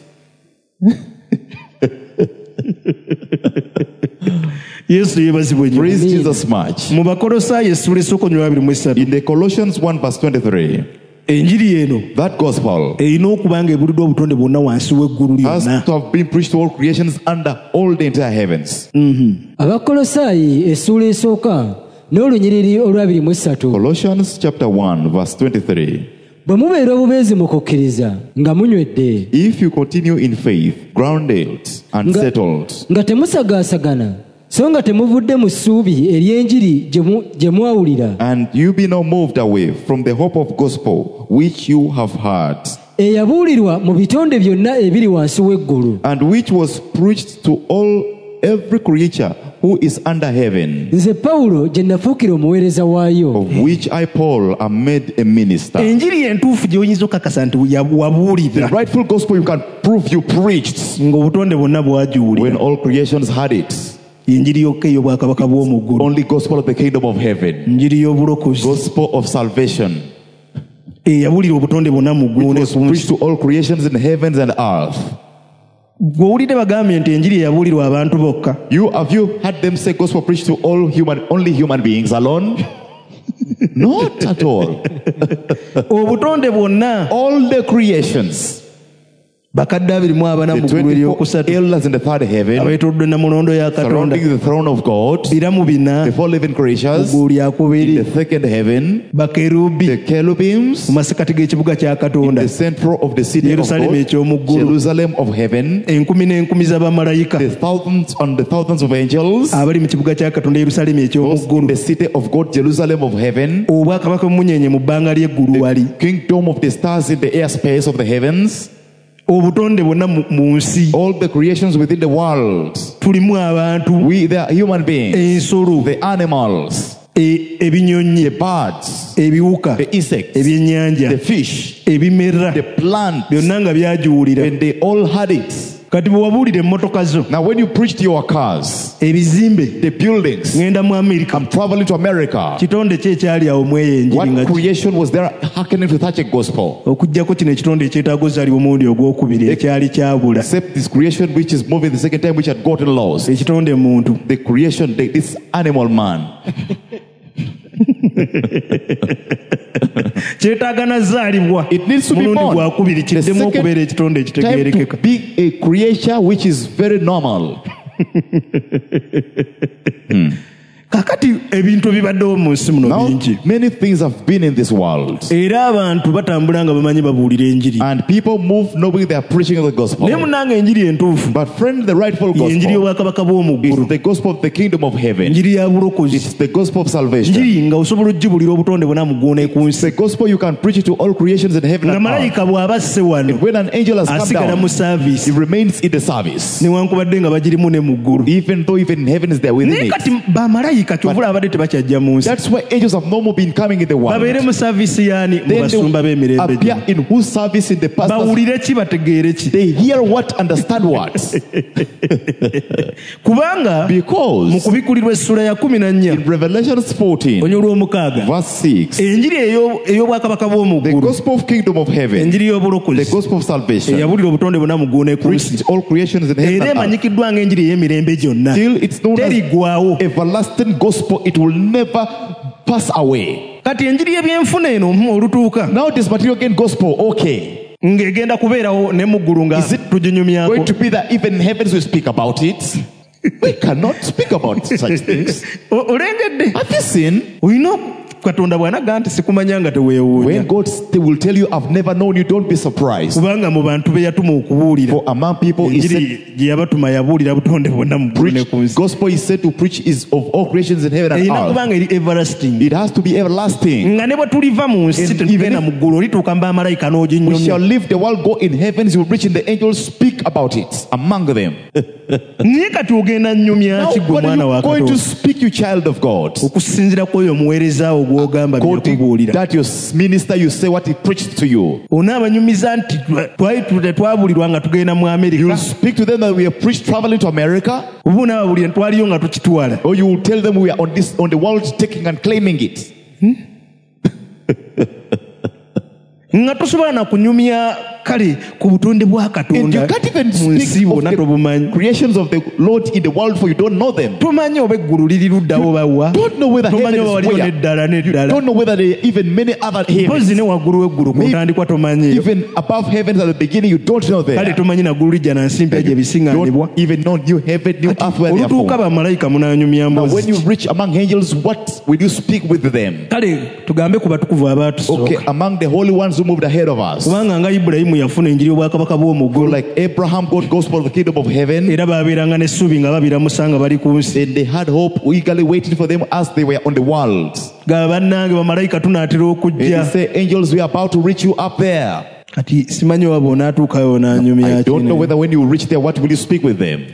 yesu yeebazibwe nnyo Praise Jesus much. mu bakolosaayi essula esooka nnyo abiri mu esatu In the Colossians one verse twenty-three, enjiri eno that gospel erina okuba nga ebuliddwa obutonde bwonna wansi w'eggulu has lyonna to have been preached to all creations under all the entire heavens. abakolosaayi essuula esooka n'olunyiriri olwabiri mu essatu Colossians chapter one verse twenty-three. bwe mubeera obubeezi mu kukkiriza nga munywedde If you continue in faith, grounded and Nga- settled, nga temusagaasagana so nga temuvudde mu ssuubi ery'enjiri gye mu- gye mwawulira and you be not moved away from the hope of gospel which you have heard, eyabuulirwa mu bitonde byonna ebiri wansi w'eggulu and which was preached to all every creature who is under heaven, nze pawulo gye nafuukira omuweereza waayo of which I Paul am made a minister. enjiri entuufu gy'oyinza okakasa nti ya- The wabuulira rightful gospel you can prove you preached ng'obutonde bwonna when bwagiwulira all creations had it. enjiri yokka ey'obwakabaka bw'omu ggulu Only gospel of the kingdom of heaven, enjiri y'obulokozi gospel of salvation, eyabulira obutonde bwonna mu ggulu ne was ku nsi preached to all creations in heavens and earth. gw'owulidde bagambye nti enjiri eyabulirwa abantu bokka You have you heard them say gospel preached to all human, only human beings alone? Not at all. obutonde bwonna All the creations, bakadde abiri mu abana the mu ggulu twenty-four eryokusatu elders in the third heaven, abeetoddwe namulondo ya katonda surrounding the throne of God, biramu bina the four living creatures, ggulu lyakubiri the second heaven, bakerubi the cherubims, mu masekati g'ekibuga kya katonda the central of the city of Yerusalemu God, eky'omu ggulu Jerusalem of heaven, enkumi n'enkumi z'abamalayika the thousands and the thousands of angels, abali mu kibuga kya katonda Yerusalemu eky'omu those in ggulu the city of God, Jerusalem of heaven, obwakabaka bw'emunyenye mu bbanga ly'eggulu wali kingdom of the stars in the airspace of the heavens, obutonde bwonna mu mu nsi all the creations within the world. tulimu abantu We, the human beings, ensolo the animals, e- ebinyonyi the birds, ebiwuka the insects, ebyennyanja the fish, ebimera the plants, byonna nga byagiwulira and they all had it. kati bwe wabuulira emmotoka zo Now, when you preached your cars, ebizimbe the buildings, ŋŋenda mu amerika I'm traveling to America. kitonde ki ekyali awo mweyenjiri What nga creation was there hearkening to such a gospel? okugjako kino ekitonde ekyetaaga ozaalibwa omulundi ogwokubiri ekyali kyabula Except this creation which is moving the second time, which had gotten lost. ekitonde muntu The creation, the, this animal man. kyetaaga nazaalibwa It needs to be mulundi born. gwakubiri The kiddemu second okubeera ekitonde time to ekitegeerekeka be a creature which is very normal. kakati ebintu ebibaddewo mu nsi muno Now, bingi many things have been in this world. era abantu batambula nga bamanyi babuulira enjiri And people move knowing they are preaching the gospel. naye munange enjiri entuufu But friend, the rightful yenjiri gospel y'obwakabaka bw'omu is ggulu the gospel of the kingdom of heaven. enjiri ya bulokozi It's the gospel of salvation. njiri nga osobola okugibulira obutonde bwonna mu ggulu ne ku It's nsi the gospel you can preach it to all creations in heaven nga and earth. malayika bw'aba asse wano When an angel has come asigala mu down, saaviisi he remains in the service. newankubadde nga bagirimu ne mu ggulu Even though even in heaven is there within naye it. kati bamalayika kyovula abadde tebakyajja mu nsi That's why angels have no more been coming in the world. babeere mu saaviisi yaani mu Then basumba they b'emirembe appear gino in whose service in the pastors. bawulire ki bategeere ki They hear what, understand what. kubanga mu Because kubikulirwa essula ya kumi na nnya in Revelation fourteen, onyo olw'omukaaga verse six, enjiri eyo- ey'obwakabaka bw'omu the ggulu gospel of kingdom of heaven, enjiri the y'obulokozi gospel of salvation, eyabulira obutonde bwonna mu ggulu ne ku nsi preached all creations in heaven era and earth. emanyikiddwa ng'enjiri ey'emirembe gyonna Till it's known as terigwawo everlasting gospel, it will never pass away. kati enjiri y'ebyenfuna eno mm, olutuuka Now this material gain gospel, okay, ng'egenda kubeerawo ne mu ggulu nga Is it tuginyumyako going to be that even in heavens we speak about it? We cannot speak about such things. O- olengedde Have you seen? olina katonda bw'anaga nti sikumanya nga teweewuunya When God st- will tell you, I've never known you, don't be surprised. kubanga mu bantu be yatuma okubuulira For among people, he said, enjiri gye yabatuma yabuulira butonde bwonna mu ggulu ne preach, ku nsi gospel is said to preach is of all creations in heaven and erina earth. kubanga eri everlasting It has to be everlasting. nga ne bwe tuliva mu nsi And tetugenda even if- mu ggulu olituuka mu bamalayika We shall n'oginyumya leave the world, go in heavens, you will reach in the angels, speak about it among them. naye kati ogenda nnyumya Now, ki gwe what are mwana wa you going to katonda speak, you child of God? okusinziira ku oyo omuweereza wo gw'ogamba Quoting byakubuulira that your minister, you say what he preached to you. onaabanyumiza nti twa- twali tu- tetwabulirwa nga tugenda mu You amerika will speak to them that we have preached traveling to America, oba onaababulira twaliyo nga tukitwala or you will tell them we are on this on the world taking and claiming it. nga tosobola na kunyumya kale ku butonde bwa And katonda you can't even mu nsi speak of bwonna the tobumanyi creations of the Lord in the world, for you don't know them. tomanyi oba eggulu liri luddawo bawa Don't know whether tomanyi heaven oba is waliyo where. n'eddala You n'eddala don't know whether there are even many other mpozi heavens. ne waggulu w'eggulu Maybe- kutandikwa tomanyiyo Even above heavens at the beginning, you don't know kale there. tomanyi naggulu lijja na nsi mpya gye bisiŋŋaanibwa Don't even know new heaven, new earth where they are olutuuka from. bamalayika munaanyumya Now, when you mpozi reach among angels, what will you speak with them? kale tugambe ku batukuvu Okay, abaatusooka among the holy ones who moved ahead of us. kubanga nga ibulayimu yafuna enjiri y'obwakabaka bw'omu Go ggulu like Abraham got gospel of the kingdom of heaven. era baabeeranga n'essuubi nga babiramusa nga bali ku nsi And they had hope, eagerly waiting for them as they were on the world. nga bannange bamalayika tunaatera And okujja he said, angels, we are about to reach you up there. kati simanyi waba onaatuukayo I n'anyumya don't know whether when you reach there, what will you speak with them?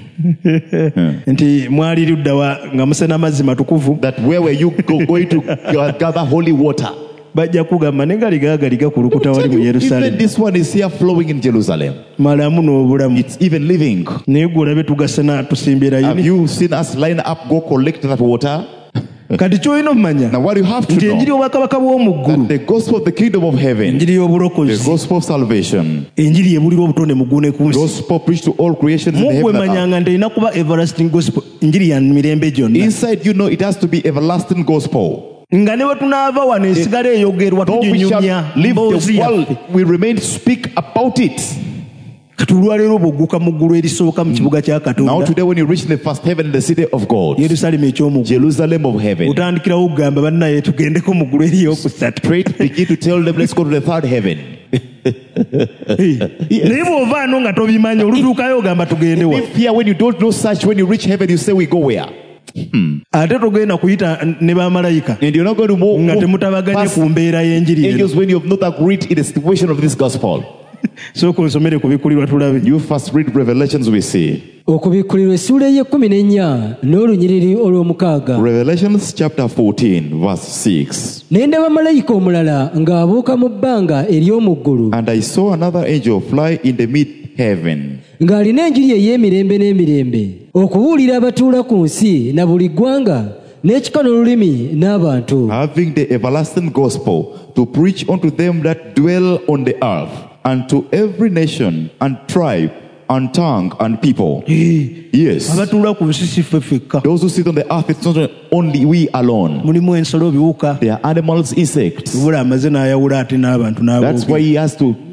nti mwali luddawa nga musena amazzi matukuvu That where were you go, going to gather holy water? bajja kugamba ne gali gaagali gakulukuta wali mu Even yerusaalemu this one is here flowing in Jerusalem. malamu n'obulamu It's even living. naye gwe olabe tugasena tusimbira Have yini you seen us line up, go collect that water? kati kyolina omumanya Now what you have to nti enjiri know, y'obwakabaka bw'omu ggulu that the gospel of the kingdom of heaven, enjiri the y'obulokozi gospel of salvation, enjiri ebulira obutonde mu ggulu ne ku nsi gospel preached to all creations in mugwe heaven and earth. manyanga nti erina kuba everlasting gospel enjiri ya mirembe gyonna Inside you know it has to be everlasting gospel. nga ne bwe tunaava wano esigala eyogerwa Though we tuginyumya shall leave mboozi the yaffe world, we remain to speak about it. kati olwaleero bw'ogguka mu ggulu erisooka mu kibuga kya Now katonda today when you reach the first heaven in the city of God, yerusaalemu ekyomu ggulu Jerusalem of heaven, otandikirawo okugamba bannaye tugendeko mu ggulu eriyokusatu straight begin to tell them, let's go to the third heaven. naye bw'ova ano nga tobimanyi olutuukayo ogamba tugende wa If here when you don't know such, when you reach heaven, you say we go where? ate togenda kuyita ne bamalayika And you're not going to move, nga move temutabaganye past ku mbeera y'enjiri eno angels when you have not agreed in the situation of this gospel. sooka onsomere ku bikulirwa tulabe You first read Revelations, we see. okubikkulirwa essuula ey'ekkumi n'ennya n'olunyiriri olw'omukaaga Revelations chapter fourteen, verse six. ne ndaba malayika omulala ng'abuuka mu bbanga ery'omu ggulu And I saw another angel fly in the mid-heaven, ng'alina enjiri ey'emirembe n'emirembe okubuulira abatuula ku nsi na buli ggwanga n'ekika n'olulimi n'abantu having the everlasting gospel to preach unto them that dwell on the earth, and to every nation and tribe and tongue and people. Yes. abatuula ku nsi si ffe ffekka Those who sit on the earth, it's not only we alone. mulimu ensolo biwuka They are animals, insects. bula amaze n'ayawula ate n'abantu That's why n'abuuka he has to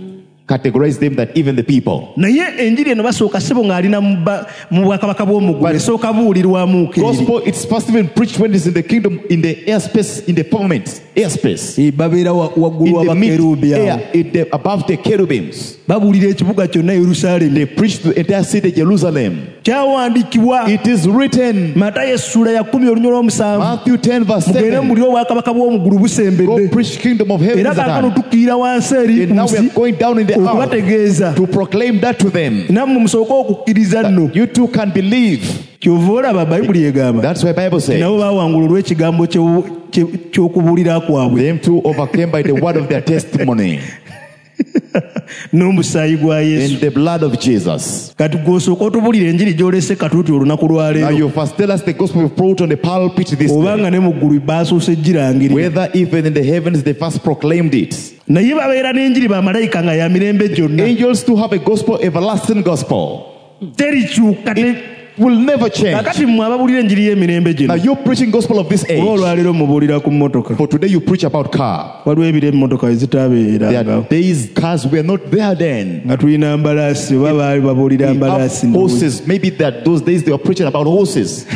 categorize them that even the people. naye enjiri eno basooka ssebo ng'alina mu ba- mu bwakabaka bw'omuggulu esooka buulirwamu eri. Gospel, it's first even preached when it's in the kingdom, in the airspace, in the firmament, airspace. Eh, babeera wa- waggulu In the mid w'abakerubi awo air, in the, above the cherubims. babuulira ekibuga kyonna yerusaalemi. They preach the entire city, Jerusalem. kyawandiikibwa It is written, matayo essula ya kumi olunya olw'omusanvu Matthew ten verse mugende seven, mulire obwakabaka bw'omuggulu go busembedde. preach kingdom of heaven. era kaakano tukkirira wansi eri And ku now we nsi are going down in the earth okubategeeza to proclaim that to them. nammwe musooke okukkiriza nno. You too can believe. kyova olaba bayibuli egamba That's why Bible says, nabo baawangula olw'ekigambo kye- kye- ky'okubuulira kwabwe them too overcame by the word of their testimony n'omusaayi gwa yesu. and the blood of Jesus. kati gw'osooka otubuulira enjiri gy'olese katuuti olunaku lwa Now leero you first tell us the gospel you brought on the pulpit this obanga day. ne mu ggulu baasuuse girangirira. Whether even in the heavens they first proclaimed it. naye babeera n'enjiri bamalayika nga ya mirembe gyonna Angels too have a gospel, everlasting gospel. terikyuka. te- Will never change. kakati mmwe ababuulira enjiri y'emirembe Now gino you're preaching gospel of this oba age. olwaleero mubuulira ku mmotoka. For today you preach about car. waliwo ebiro emmotoka There ezitaabeerangawo are days cars were not there then. nga tulina mbalaasi oba baali babuulira We mbalaasi. have horses. Maybe that those days they were preaching about horses.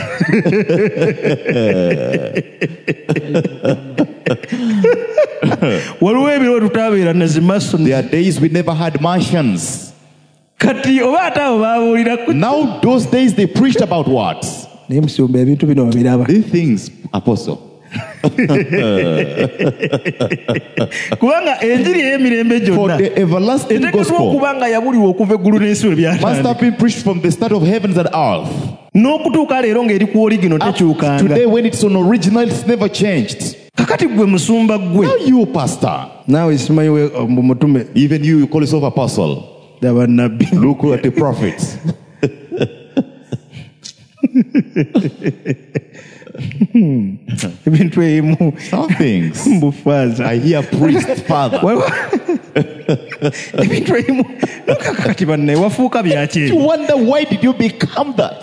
waliwo ebiro tutaabeera ne zimaso. There are days we never had mansions. kati oba ate abo baabuulira ku. Now those days they preached about what? naye musumba ebintu bino babiraba These things, apostle. kubanga enjiri ey'emirembe For gyonna the everlasting eteekeddwa gospel okuba nga yabulirwa okuva eggulu n'ensi we must byatandika have been preached from the start of heavens and earth. n'okutuuka leero ng'eri ku origino Up to tekyukanga. today when it's on original, it's never changed. kakati gwe musumba gwe Now you, pastor, naawe simanyi we mu mutume even you, you call yourself apostle. daba nabbi Look at the prophets. ebintu ebimu Some things. mbufaaza I hear priest, father. Waliwo- ebintu ebimu kakati bannaye wafuuka You byakyeri wonder why did you become that?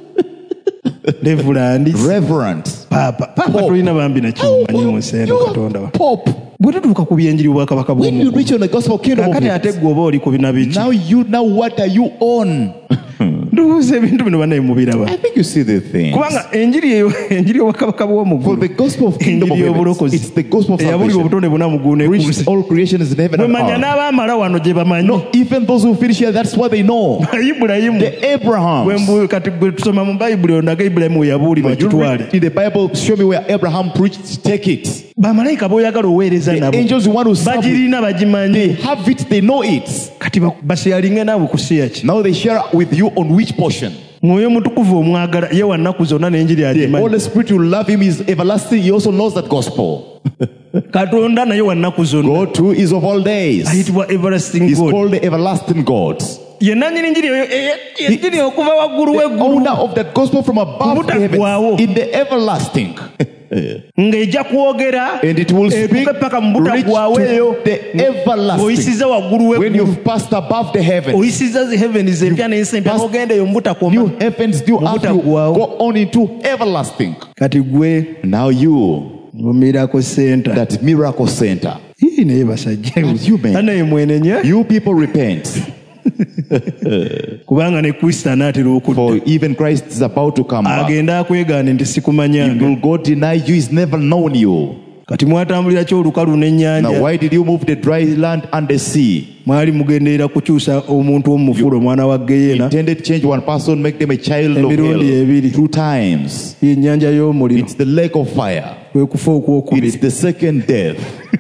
levulandi Reverend. paapa paapa Pope. tolina bambi nakimumanyi mu nsi eno You katonda are wa Pope. bwe tutuuka ku byenjiri bwakabaka When you bw'omuggulu reach on the gospel kingdom of kakati ate heaven, gwe oba oli ku bina biki now you now what are you on? ndowooza ebintu bino bannaye mubiraba I think you see the thing. kubanga enjiri eyo enjiri y'obwakabaka For bw'omuggulu the gospel of kingdom of enjiri heaven, y'obulokozi it's the gospel of eyabulirwa salvation. obutonde buna mugulu ne ku Reached nsi all creations in heaven bwe and manya earth. n'abaamala wano gye bamanyi No, even those who finish here, that's what they know. ibulayimu The bwe Abrahams. mbu- kati gwe tusoma mu bayibuli ondaga ibulayimu we yabuulirwa When you kitwale read in the Bible, show me where Abraham preached, take it. bamalayika b'oyagala oweereza The nabo angels you want to serve with, bagirina they bagimanyi have it, they know it. kati ba- basyalinge naawe ku siya ki Now they share with you on which portion. mwoyo mutukuvu omwagala ye wa nnaku zonna n'enjiri The agimanyi Holy Spirit will love him is everlasting. He also knows that gospel. katonda naye wa nnaku zonna God too is of all days. ayitibwa everlasting He's god called the everlasting God. ye nannyini njiri eyo enjiri okuva waggulu The w'eggulu owner of that gospel from above the Obutaggwaawo. heavens in the everlasting. ng'ejja kwogera And it will speak, etuuke paka mu reach butaggwaawo eyo to the everlasting. ng'oyisiza waggulu When w'eggulu you've passed above the heavens, oyisiza zi heavens empya n'ensi empya passed n'ogenda eyo mu butakoma new heavens, new Mu earth, you butaggwaawo. go on into everlasting. kati gwe Now you, mu miracle center that miracle center, Ii, naye basajja But you, man. anaye mwenenya you people repent. kubanga ne kristo anaatera okudda For even Christ is about to come back. agenda akwegaane nti He sikumanyanga will go deny you, he's never known you. kati mwatambulira ki olukalu Now n'ennyanja why did you move the dry land and the sea? mwali mugenderera kukyusa omuntu omufula omwana wa geyeena Intended to change one person, make them a child of Emirundi hell. ebiri. Two times. yennyanja y'omuliro It's the lake of fire. kwe kufa It's okwokubiri the second death.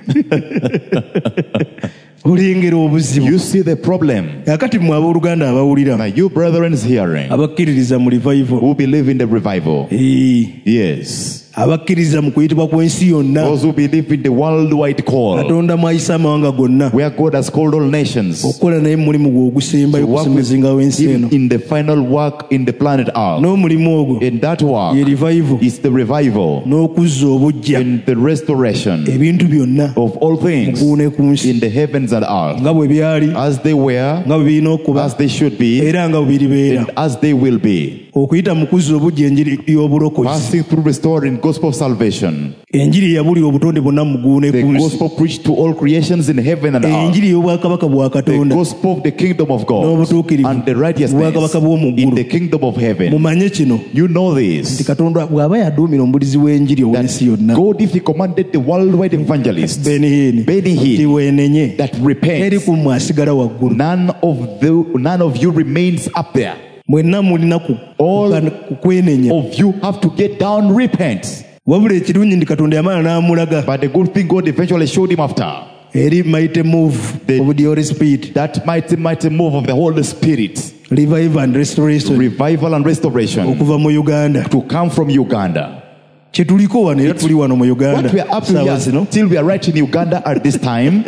olengera obuzibu You see the problem. akati mwe abooluganda abawulira Now you brethren hearing, abakkiririza mu revival who believe in the revival. Ee, Yes. abakkiriza mu kuyitibwa kw'ensi yonna Those who believe in the worldwide call, katonda mwayisa amawanga gonna where God has called all nations. okukola naye mulimu gwe ogusembayo To work with okusemezingawo ensi him eno in the final work in the planet Earth. n'omulimu ogwo In that work ye revival is the revival n'okuzza obujja and the restoration ebintu byonna of all things muggulu ne ku nsi in the heavens and earth, nga bwe byali as they were, nga bwe birina okuba as they should be, era nga bwe biribeera and as they will be. okuyita mu kuzza obujja enjiri y'obulokozi. Passing through restoring gospel of salvation. Enjiri yabulira obutonde bwonna mu ggulu ne The ku nsi. gospel preached to all creations in heaven and earth. Enjiri y'obwakabaka bwa The Katonda gospel of the kingdom of God n'obutuukirivu and the bwakabaka righteousness bw'omu in ggulu. the kingdom of heaven. Mumanye kino You know nti this. Katonda bw'aba yaduumira omubulizi w'enjiri ow'ensi yonna, God, if he commanded the worldwide evangelist Benny Hinn, Benny nti Hinn weenenye that eri repents, ku mmwe asigala waggulu, none of the none of you remains up there. mwenna mulina ku- All ku- ku kwenenya. Of you have to get down, repent. Wabula ekirungi ndi Katonda yamala n'amulaga But the good thing God eventually showed him after, eri mighty move The- of the Holy Spirit, that mighty, mighty move of the Holy Spirit, revival and restoration revival and restoration, okuva mu Uganda. to come from Uganda. Kye tuliko wano era tuli wano mu Uganda What we are up to saawa here, zino till we are right in Uganda at this time,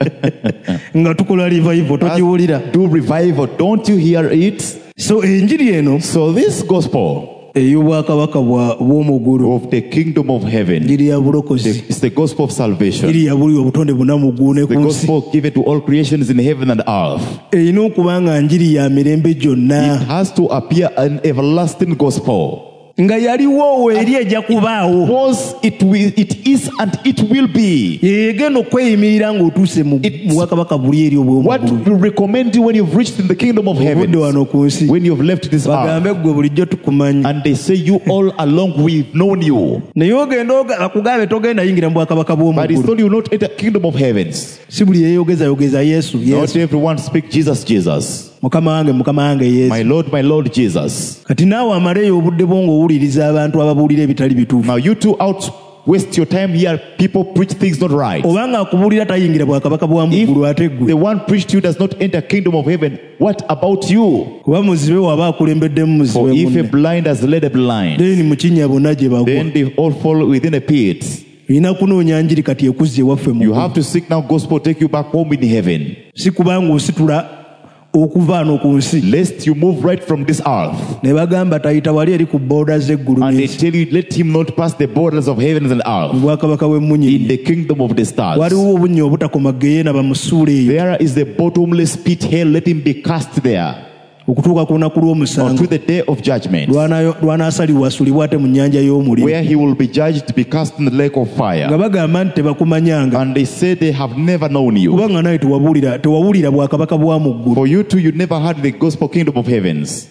nga tukola revival, tokiwulira. do revival. Don't you hear it? So enjiri eno So this gospel ey'obwakabaka bwa- bw'omu ggulu, of the kingdom of heaven, njiri ya bulokozi, it's the gospel of salvation. njiri yabulira obutonde bwonna mu ggulu ne The ku nsi. gospel given to all creations in heaven and earth. Erina okuba nga njiri ya mirembe It gyonna, has to appear an everlasting gospel. nga yaliwo eri ejja kubaawo, Because it will, it is and it will be. yegenda okweyimirira ng'otuuse mu It's- mu bwakabaka buli eri obw'omu What ggulu. will recommend you when you've reached in the kingdom of heaven, Obudde wano ku nsi when you've left this earth, bagambe ggwe bulijjo tukumanyi, and they say you all along we've known you, naye ogenda oga- bakugambe togenda yingira mu bwakabaka bw'omu but it's ggulu. told you not enter kingdom of heavens. Si buli yeeyogezayogeza Yesu, Not Yesu, everyone speak Jesus, Jesus. mukama wange, mukama wange Yesu. My Lord, my Lord Jesus. Kati naawe amaleyo obudde bwo ng'owuliriza abantu ababuulira ebitali bituufu, Now you two out waste your time here. People preach things not right. obanga akubuulira tayingira bwakabaka bwa mu If ggulu ate ggwe, the one preached to you does not enter kingdom of heaven, what about you? kuba muzibe waba akulembeddemu For muzibe if a munne, blind has led a blind, then mu kinnya bonna gye bagwa. then they all fall within a pit. Olina kunoonya njiri kati ekuzza ewaffe mu You ggulu. have to seek now gospel, take you back home in heaven, Si kubanga ositula okuva ano ku nsi lest you move right from this earth. ne bagamba tayita wali eri ku booda z'eggulu And they n'ensi, tell you, let him not pass the borders of heaven and mu earth bwakabaka bw'emmunyeenye. in the kingdom of the stars. Waliwo obunnya obutakoma geyeena bamusuula eyo There is the bottomless pit hell, let him be cast there okutuuka ku lunaku lw'omusango, unto the day of judgment, Lwana- lwanaasalibwa asulibwe ate mu nnyanja y'omuliro, where he will be judged to be cast in the lake of nga fire. bagamba nti tebakumanyanga And they say they have never known you. kubanga nawe tewabuulira tewawulira bwakabaka bwa mu ggulu. For you too, you never heard the gospel kingdom of heavens.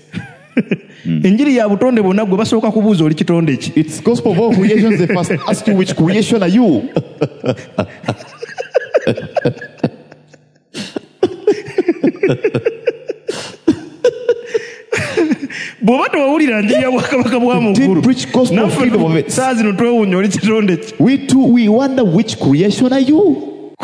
Enjiri ya butonde bwonna gwe basooka kubuuza oli kitonde ki? It's gospel of all creations. They first ask you, which creation are you? Bw'oba tewawulira njiri ya bwakabaka bwa mu Did ggulu, preach gospel of naffe kingdom of it. saa zino twewuunya oli kitonde ki? We too, we wonder which creation are you?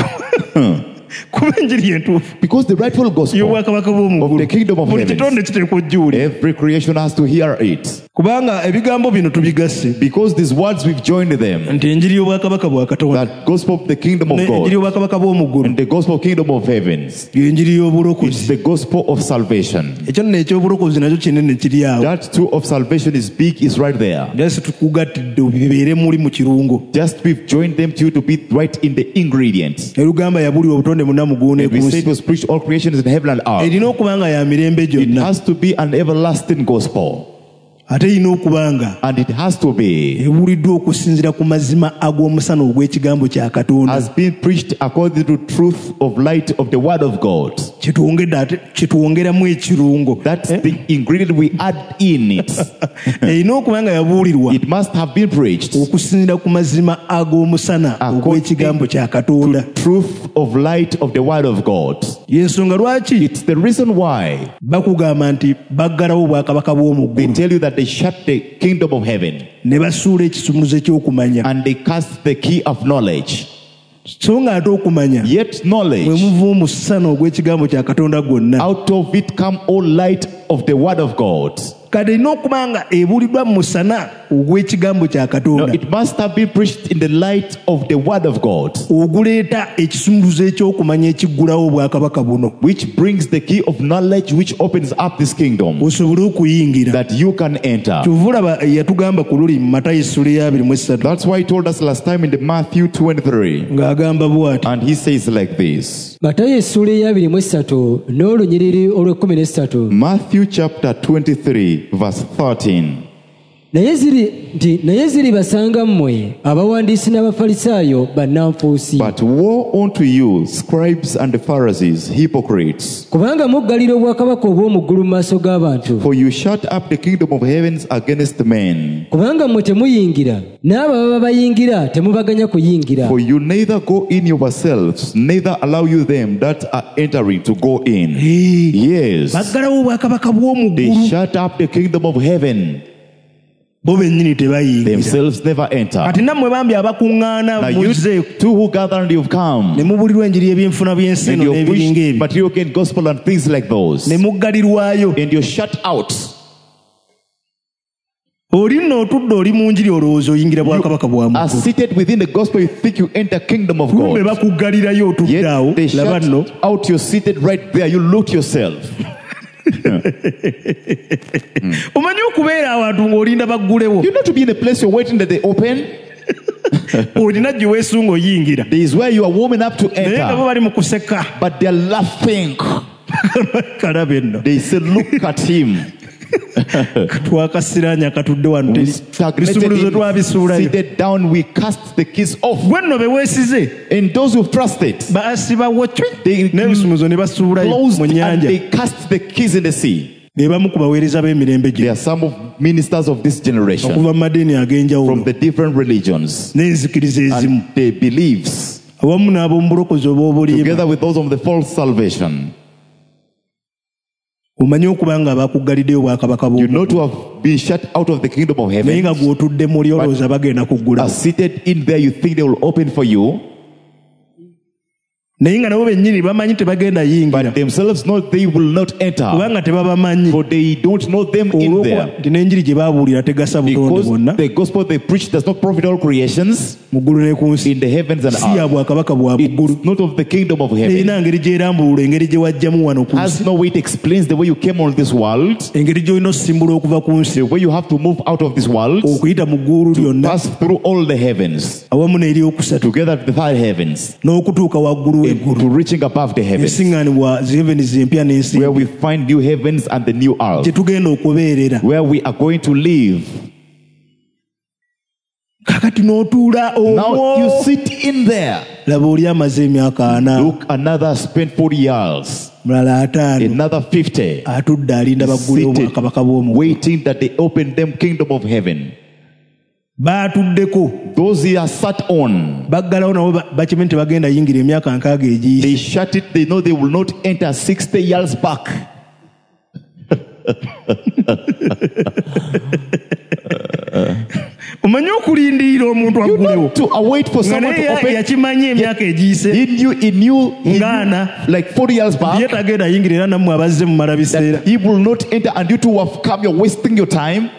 Kuba enjiri entuufu Because the rightful gospel, y'obwakabaka bw'omu of the kingdom of buli heavens. kitonde kiteekwa ojjuwulira, every creation has to hear it. kubanga ebigambo bino tubigasse Because these words, we've joined them. nti enjiri y'obwakabaka bwa Katonda That gospel of the kingdom of n'enjiri God y'obwakabaka bw'omu ggulu and the gospel of kingdom of heavens. y'enjiri It's y'obulokozi. the gospel of salvation. Ekyo nno eky'obulokozi nakyo kinene kiri awo, That too of salvation is big, is right there. jasi tukugattidde bibeere muli mu kirungo. Just we've joined them to you to be right in the ingredients. Erugamba yabulira obutonde bonna mu ggulu ne And ku we say nsi, it was preached all creations in heaven and earth. erina okuba nga ya mirembe It gyonna, has to be an everlasting gospel. ate erina okuba nga And it has to be, ebuuliddwa okusinziira ku mazima ag'omusana ogw'ekigambo kya Katonda. has been preached according to truth of light of the word of God. Kitwongedde ate kitwongeramu ekirungo. That's the ingredient we add in it. Erina okuba nga yabuulirwa It must have been preached okusinziira ku mazima ag'omusana ogw'ekigambo kya Katonda. truth of light of the word of God. Y'ensonga lwaki It's the reason why bakugamba nti baggalawo obwakabaka bw'omu they ggulu tell you that they shut the kingdom of heaven ne basuula ekisumuluzo ky'okumanya, and they cast the key of knowledge. so nga ate okumanya Yet mwe knowledge, muva omusana ogw'ekigambo kya Katonda gwonna. out of it come all light of the word of God. Kati erina okuba nga ebuuliddwa mu musana ogw'ekigambo kya No, Katonda it must have been preached in the light of the word of God, oguleeta ekisumuluzo eky'okumanya ekiggulawo obwakabaka buno, which brings the key of knowledge which opens up this kingdom osobole okuyingira. that you can enter. Kyova olaba yatugamba ku luli mu Matayo essula ya abiri mu esatu That's why he told us last time in the Matthew twenty-three. ng'agamba bw'ati, And he says like this. matayo essuula ey'abiri mu esatu n'olunyiriri olw'ekkumi n'essatu. Matthew chapter twenty-three, three, verse thirteen. naye ziri nti naye ziri basanga mmwe abawandiisi n'abafalisaayo bannanfuusi, But woe unto you, scribes and Pharisees, hypocrites! kubanga muggalira obwakabaka obw'omu ggulu mu maaso g'abantu, For you shut up the kingdom of heavens against men. kubanga mmwe temuyingira, n'abo ababa bayingira temubaganya kuyingira. For you neither go in yourselves, neither allow you them that are entering to go in. Yes, baggalawo obwakabaka bw'omu they ggulu shut up the kingdom of heaven. bo bennyini tebayingira. Themselves never enter. Kati nammwe bambi abakuŋŋaana Now you muzze two who gather and you've ne come, mubulirwa enjiri y'ebyenfuna by'ensi and eno you n'ebiringa preach ebyo material gain gospel and things like those, ne muggalirwayo. and you're shut out. Oli nno otudde oli mu njiri olowooza oyingira bwakabaka bwa Are muggulu. seated within the gospel, you think you enter kingdom of Kumbe God. bakuggalirayo otudde awo, Yet they laba nno. shut out, you're seated right there, you look yourself. Omanyi okubeera awantu ng'olinda baggulewo. You know to be in a place you're waiting that they open. Olina gye weesunga oyingira. There is where you are warming up to Naye nga bo enter. bali mu kuseka. But they're laughing. Kalabe nno. They say, look at him. Twakasiranya katudde wano We teri. stagnated Bisumuluzo him, twabisuulayo. seated down, we cast the keys off. Gwe nno be weesize And those who've trusted, baasibawo cwi They- n'ebisumuluzo ne basuulayo closed mu and nnyanja. they cast the keys in the sea. Be bamu ku baweereza b'emirembe They gino are some of ministers of this generation okuva mu madiini from ag'enjawulo the different religions n'enzikiriza ezimu and their beliefs, awamu n'ab'omu bulokozi obw'obulimba. together with those of the false salvation. Omanyi okuba nga bakuggaliddeyo obwakabaka You bw'omu know to have been shut out of the kingdom of naye heaven. nga gw'otudde muli olowooza bagenda Are kuggulawo. seated in there, you think they will open for you, Naye nga nabo bennyini bamanyi tebagenda yingira but themselves know they will not enter, kubanga tebabamanyi. for they don't know them in Olw'okuba there. nti n'enjiri gye baabuulira tegasa butonde Because bwonna the gospel they preach does not profit all creations mu ggulu ne ku nsi. in the heavens and Si ya earth. bwakabaka bwa buggulu. It's not of the kingdom of heaven. Erina ngeri gy'erambulula engeri gye wajjamu wano ku Has nsi. no way it explains the way you came on this world, Engeri gy'olina osimbula okuva ku nsi the way you have to move out of this world, okuyita mu ggulu lyonna pass through all the heavens, awamu n'eryokusatu together to the third heavens, n'okutuuka waggulu and w'eggulu. to reaching above the heavens, Ensiŋŋaanibwa heavens empya n'ensi where we find new heavens and the new gye earth, tugenda okubeerera. where we are going to live. Kakati n'otuula Now omwo. you sit in there. Laba oli amaze emyaka ana, Look, another spent forty years, mulala ataano, another fifty, atudde alinda baggulewo seated, obwakabaka bw'omu. waiting that they open them kingdom of heaven. Baatuddeko Those he has sat on, baggalawo nabo ba- bakimanyi tebagenda yingira emyaka nkaaga egiyise. they shut it. They know they will not enter sixty years back. Omanyi okulindirira omuntu You aggulewo know to await for nga someone naye to ya- open. yakimanyi emyaka egiyise He knew, he knew, he Ngana. knew like forty years ye back tagenda yingira era nammwe abazze mu mala biseera. that he will not enter, and you two have come. You're wasting your time,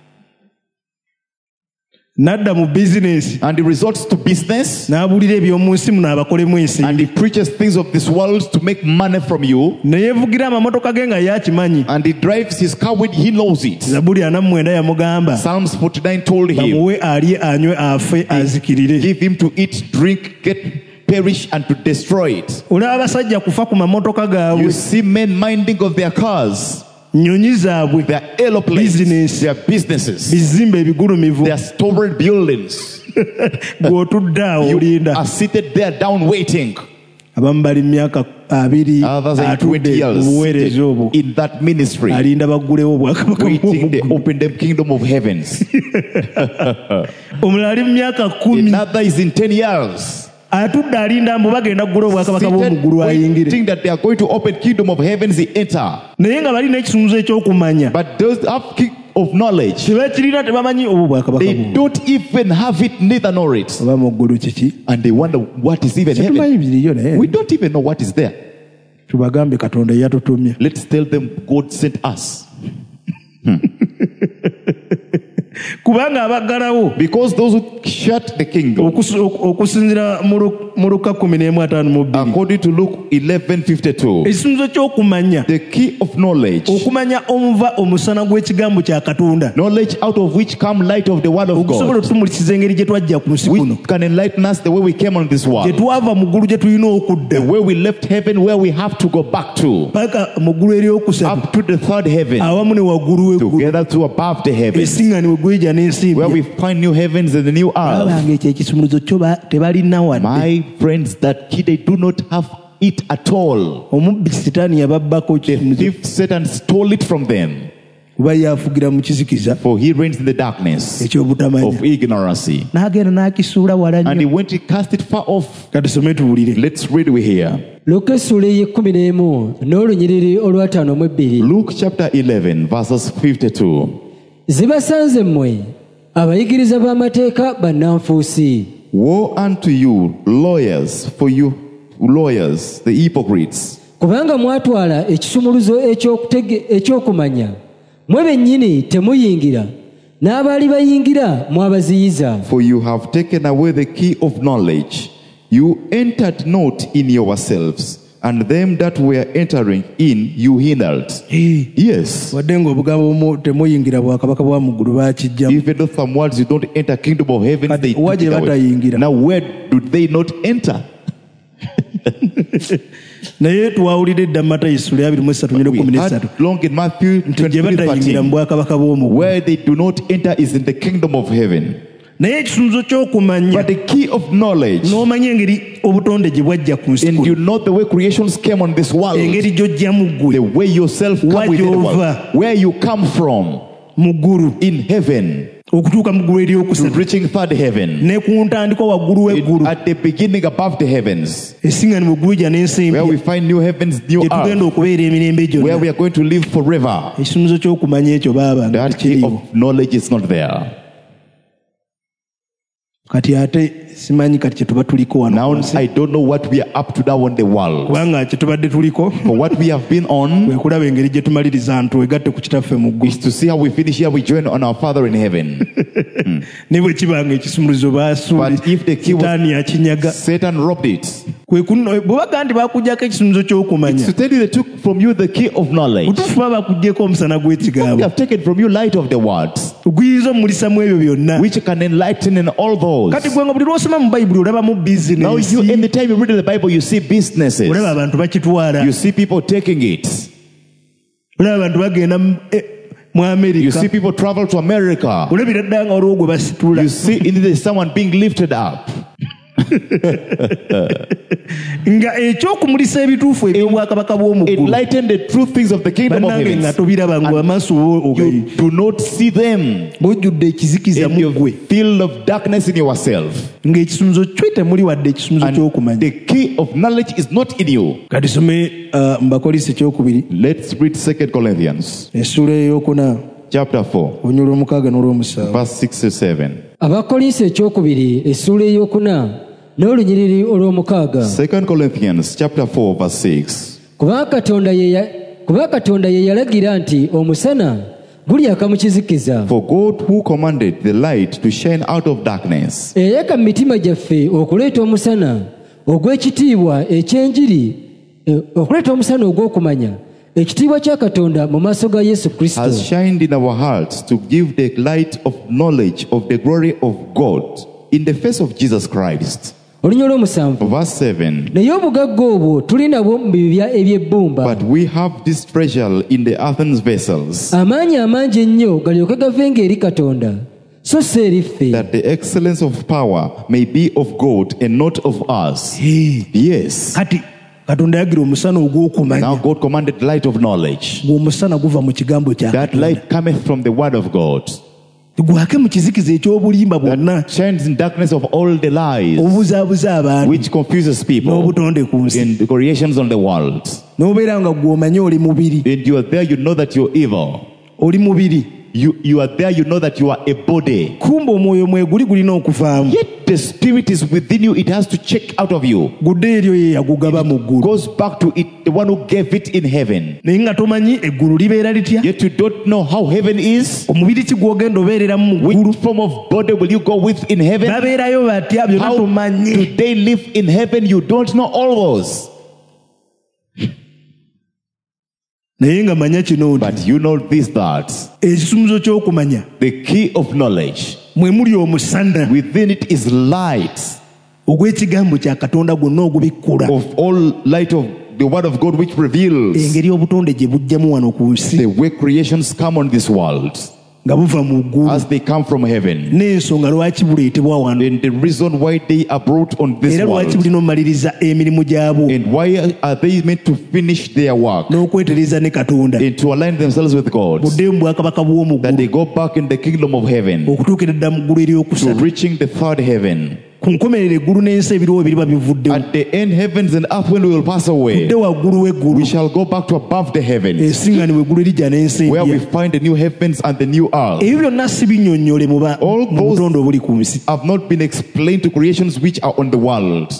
N'adda mu bizinensi and he resorts to business, n'abuulira eby'omu nsi muno abakolemu ensi. and he preaches things of this world to make money from you, Ne yeevugira amamotoka ge nga yakimanyi. and he drives his car when he knows it. Zabuli ana mu mwenda yamugamba Psalms forty-nine told him, bamuwe alye anywe afe azikirire. give him to eat, drink, get perish, and to destroy it. Olaba abasajja kufa ku mamotoka You gaabwe, see men minding of their cars, nnyonyi zaabwe, their aeroplanes, Business. their businesses, bizimbe ebigulumivu, their storied buildings. gw'otudde awo You olinda. are seated there down waiting. Abamu bali mu myaka abiri Others are twenty atudde years mu buweereza obwo, in that ministry, alinda baggulewo obwakabaka waiting they bw'omu- open them kingdom of heavens. omulala ali mu myaka kumi Another is in ten years, atudde alinda mbu bagenda kuggula obwakabaka bw'omu seated ggulu ayingire. waiting that they are going to open kingdom of heavens. He enter, Naye nga balina ekisunzo ekyokumanya, but those have king of knowledge, tebakirina tebamanyi obwo bwakabaka they bw'omu. don't even have it, neither nor it, oba mu ggulu kiki and they wonder what is even heaven. tetumanyi biriyo naye We don't even know what is there. tubagambe katonda yatutumye. Let's tell them God sent us. kubanga abaggalawo Because those who shut the kingdom, okusu- ok- okusinziira mu Lu- mu Luka kumi n'emu ataano mu bbiri according to Luke eleven fifty-two, ekisinzo ky'okumanya the key of knowledge, okumanya omuva omusana gw'ekigambo kya Katonda knowledge out of which come light of the word of okusobola God, otutumulisiza engeri gye twajja ku nsi kuno which can enlighten us the way we came on this gye world, twava mu ggulu gye tulina okudda the way we left heaven, where we have to go back to, paka mu ggulu eryokusatu up to the third heaven, awamu ne waggulu w'eggulu together to above the heavens, esiŋŋani we gwejja n'ensi where we empya find new heavens and the new earth. abanga ekyo ekisumuluzo kyo ba- tebalina wadde My friends, that key they do not have it at all. omubbi sitaani yababbako The ekisumuluzo thief Satan stole it from them, kuba yafugira mu kizikiza for he reigns in the darkness ekyobutamanya of ignorance. n'agenda n'akisuula wala And he nnyo went, he cast it far off. katusome tuwulire Let's read we here. luka essula ey'ekkumi n'emu n'olunyiriri olwataano mu ebbiri. Luke chapter eleven, verses fifty-two. Zibasanze mmwe abayigiriza b'amateeka bannanfuusi. Woe unto you, lawyers, for you lawyers, the hypocrites, Kubanga mwatwala ekisumuluzo eky'okutege- ekyokumanya mwe bennyini temuyingira, n'abaali bayingira mwabaziyiza. for you have taken away the key of knowledge. You entered not in yourselves, and them that were entering in you hindered. Yes. wadde ng'obugambo bumu temuyingira bwakabaka bwa mu ggulu baakijjamu Even though some words you don't enter kingdom of heaven, Kati they wa took it gye away. batayingira? Now where do they not enter? naye twawulira edda mu Matayo essula abiri mu esatu nyero We kumi had n'esatu long in Matthew nti gye twenty-three batayingira mu thirteen, bwakabaka bw'omu ggulu where they do not enter is in the kingdom of heaven. naye ekisumuluzo ky'okumanya But the key of knowledge, n'omanya engeri obutonde gye bwajja ku nsi and kuno you know the way creations came on this world, engeri gy'ojjamu ggwe the way yourself come within the world, Wajova. where you come from mu ggulu in heaven, okutuuka mu ggulu to eryokusatu reaching third heaven, ne ku ntandikwa waggulu w'eggulu at the beginning above the heavens, esiŋŋani mu ggulu gya n'ensi where empya we find new heavens, new gye tugenda earth, okubeera emirembe where gyonna we are going to live forever. ekisumuluzo ky'okumanya ekyo baaba nga That key tekiriiwo of knowledge is not there. kati ate simanyi kati kye tuba tuliko wano Now ku nsi. I don't know what we are up to now on the world. kubanga kye tubadde tuliko For what we have been on kwe kulaba engeri gye tumaliriza ntwegatte ku kitaffe mu ggulu is to see how we finish here, we join on our Father in heaven. ne bwe kibanga ekisumuluzo baasuuli But if the key was- sitaani yakinyaga Satan robbed it. kwe kuno bwe baga nti bakugyako ekisumuluzo It's ky'okumanya to tell you they took from you the key of knowledge. butuufu baba bakugyeko omusana They gw'ekigambo have taken from you light of the words, guyinza omulisamu ebyo byonna which can enlighten in all those. kati gwe nga buli lwosoma mu bayibuli olabamu Now bizinesi you, in the time you read the Bible, you see businesses. olaba abantu bakitwala You see people taking it. olaba abantu bagenda mu- eh, mu You amerika see people travel to America. olabira ddala nga waliwo gwe basitula You see indeed there's someone being lifted up. nga ekyokumulisa ebituufu eby'obwakabaka bw'omu ggulu Enlighten the true things of the kingdom of bannange nga heaven. tobiraba nga amaaso You ogayi do not see them. ng'ojjudde ekizikiza And mu you ggwe feel of darkness in yourself. ng'ekisumuluzo kyo temuli wadde ekisumuluzo And ky'okumanya the key of knowledge is not in you. kati some uh, mu bakolisi ekyokubiri Let's read Second Corinthians essula eyokuna chapter four, olunya olw'omukaaga n'olw'omusanvu verse six to seven. Abakolinso ekyokubiri essula ey'okuna n'olunyiriri olw'omukaaga. Second Corinthians chapter four, verse six. Kubanga Katonda ye ya- kubanga Katonda ye yalagira nti omusana gulyaka mu kizikiza, For God who commanded the light to shine out of darkness eyaka mu mitima gyaffe okuleeta omusana ogw'ekitiibwa eky'enjiri, eh, okuleeta omusana ogw'okumanya ekitiibwa kya Katonda mu maaso ga Yesu Kristo. has shined in our hearts to give the light of knowledge of the glory of God in the face of Jesus Christ. Olunya olw'omusanvu. Verse seven. Naye obugagga obwo tuli nabwo mu bibya eby'ebbumba, But we have this treasure in the earthen vessels, amaanyi amangi ennyo galyoke gavenga eri Katonda so si eri ffe. that the excellence of power may be of God and not of us. Yes. kati katonda yagira omusana Now ogw'okumanya God commanded light of knowledge. ng'omusana guva mu kigambo kya That Katonda. light cometh from the word of God. gwake mu kizikiza eky'obulimba bwonna That shines in darkness of all the lies obuzaabuza abantu which confuses people n'obutonde ku nsi and the creations on the world. n'obeera nga gw'omanye oli mubiri And you are there, you know that you're evil. oli mubiri You, you are there, you know that you are a body. kumba omwoyo mweguli gulina okuvaamu Yet the spirit is within you, it has to check out of you. gudde eryo ye yagugaba mu ggulu Goes back to it, the one who gave it in heaven. naye nga tomanyi eggulu libeera litya Yet you don't know how heaven is. omubiri ki gwogenda obeereramu mu ggulu Which form of body will you go with in heaven? babeerayo batya byonna How tomanyi do they live in heaven? You don't know all those. naye nga manya kino nti But you know this, that ekisumuzo ky'okumanya the key of knowledge, mwe muli omusana within it is light ogw'ekigambo kya katonda gwonna ogubikkula of all light of the word of God, which reveals engeri obutonde gye bujjamu wano ku nsi the way creations come on this world nga buva mu ggulu as they come from heaven, n'ensonga lwaki buleetebwa wano and the reason why they are brought on this era lwaki world, bulina omaliriza emirimu gyabwo and why are they meant to finish their work n'okwetereza ne katonda and to align themselves with God, budde mu bwakabaka bw'omu that ggulu they go back in the kingdom of heaven okutuukira ddala mu ggulu to eryokusatu reaching the third heaven. ku nkomerero eggulu n'ensi ebiriwo biriba bivuddewo At the end, heavens and earth, when we will pass away, tudde waggulu w'eggulu we shall go back to above the heavens, esiŋŋanibwa eggulu erijja n'ensi where we ejja find the new heavens and the new earth. ebyo byonna si binnyonnyole mu ba- All mu those- butonde obuli ku nsi Have not been explained to creations which are on the world.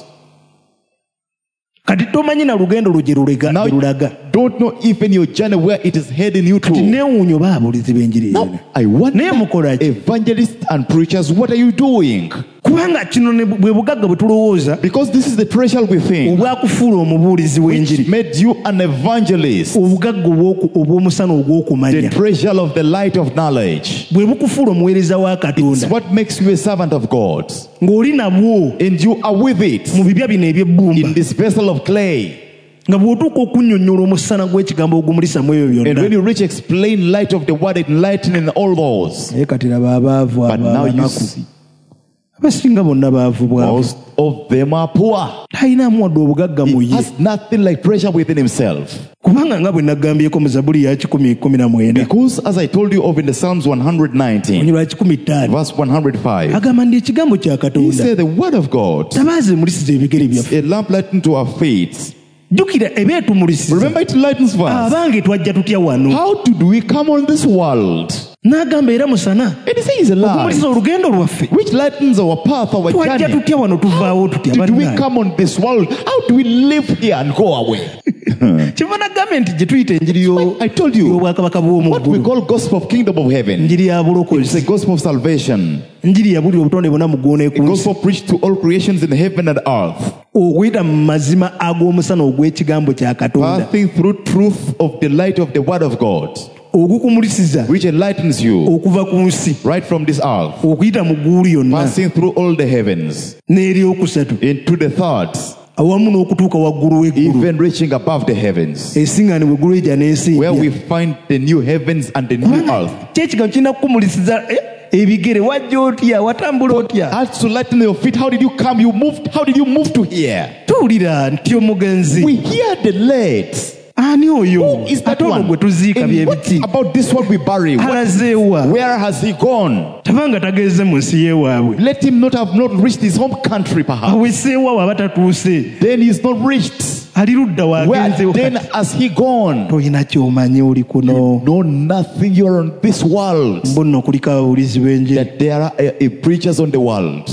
kati tomanyi na lugendo lwo gye lulega- Now gye lulaga don't know even your journey where it is heading you kati to. neewuunya oba abuulizi b'enjiri Now, eno I wonder, naye mukola ki evangelists and preachers, what are you doing? kubanga kino ne bwe bugagga bwe tulowooza Because this is the treasure within, obwakufuula omubuulizi which w'enjiri made you an evangelist. obugagga obw'oku- obw'omusana The ogw'okumanya treasure of the light of knowledge. bwe bukufuula omuweereza wa It's katonda what makes you a servant of God. ng'oli nabwo And you are with it mu bibya bino eby'ebbumba in this vessel of clay. nga bw'otuuka okunnyonnyola omusana gw'ekigambo ogumulisa mu ebyo And when byonna you reach explain light of the word, enlightening all those. naye kati laba abaavu But now you abanaku see, abasinga bonna baavu bwavu most of them are poor. talinamu wadde obugagga mu He ye has nothing like treasure within himself. kubanga nga bwe naggambyeko mu zabuli ya kikumi kumi na mwenda Because as I told you of in the Psalms one nineteen, onyulwa kikumi ttaano verse one oh five, agamba ndi ekigambo kya he katonda said the word of God, tabaaze emulisiza ebigere byaffe a lamp lighting to our feet. jjukira ebeetumulisiza Remember it lightens us. abange twajja tutya wano How did we come on this world? n'agamba era musana And he says a light, okumulisiza olugendo lwaffe which lightens our path, our twajja journey. tutya wano tuvaawo tutya Did we bannange come on this world? How do we live here and go away? kiva nagambye nti gye tuyita enjiri yo- I told you, y'obwakabaka bw'omu what we ggulu call gospel of kingdom of heaven. njiri ya It's the bulokozi gospel of salvation. njiri yabulira obutonde bwonna mu ggulu A n'eku nsi gospel preached to all creations in heaven and earth, okuyita mu mazima ag'omusana ogw'ekigambo kya katonda passing through truth of the light of the word of God, ogukumulisiza which enlightens you okuva ku nsi right from this earth, okuyita mu ggulu lyonna passing through all the heavens n'eryokusatu into the third, awamu n'okutuuka waggulu w'eggulu even reaching above the heavens, esiŋŋaanibwa eggulu ejja n'ensi where we ejja find the new heavens and the new earth. kyekigambo kirina kukumulisiza eh, ebigere wajja otya watambula otya As to lighten your feet, how did you come? You moved. How did you move to here? tuwulira nti omugenzi We hear the late. ani oyo Who is that ate ono one? gwe tuziika And bye what biti about this one we bury? What- alazeewa where has he gone? tabanga tageze mu nsi y'ewaabwe Let him not have not reached his home country, perhaps. aweseewaabwe aba tatuuse Then he's not reached. ali ludda Where waagenzeewo then has he gone? tolina kyomanyi oli kuno Know nothing. You are on this world. mbo nno kuliko ababuulizi b'enjiri That there are uh, uh, preachers on the world.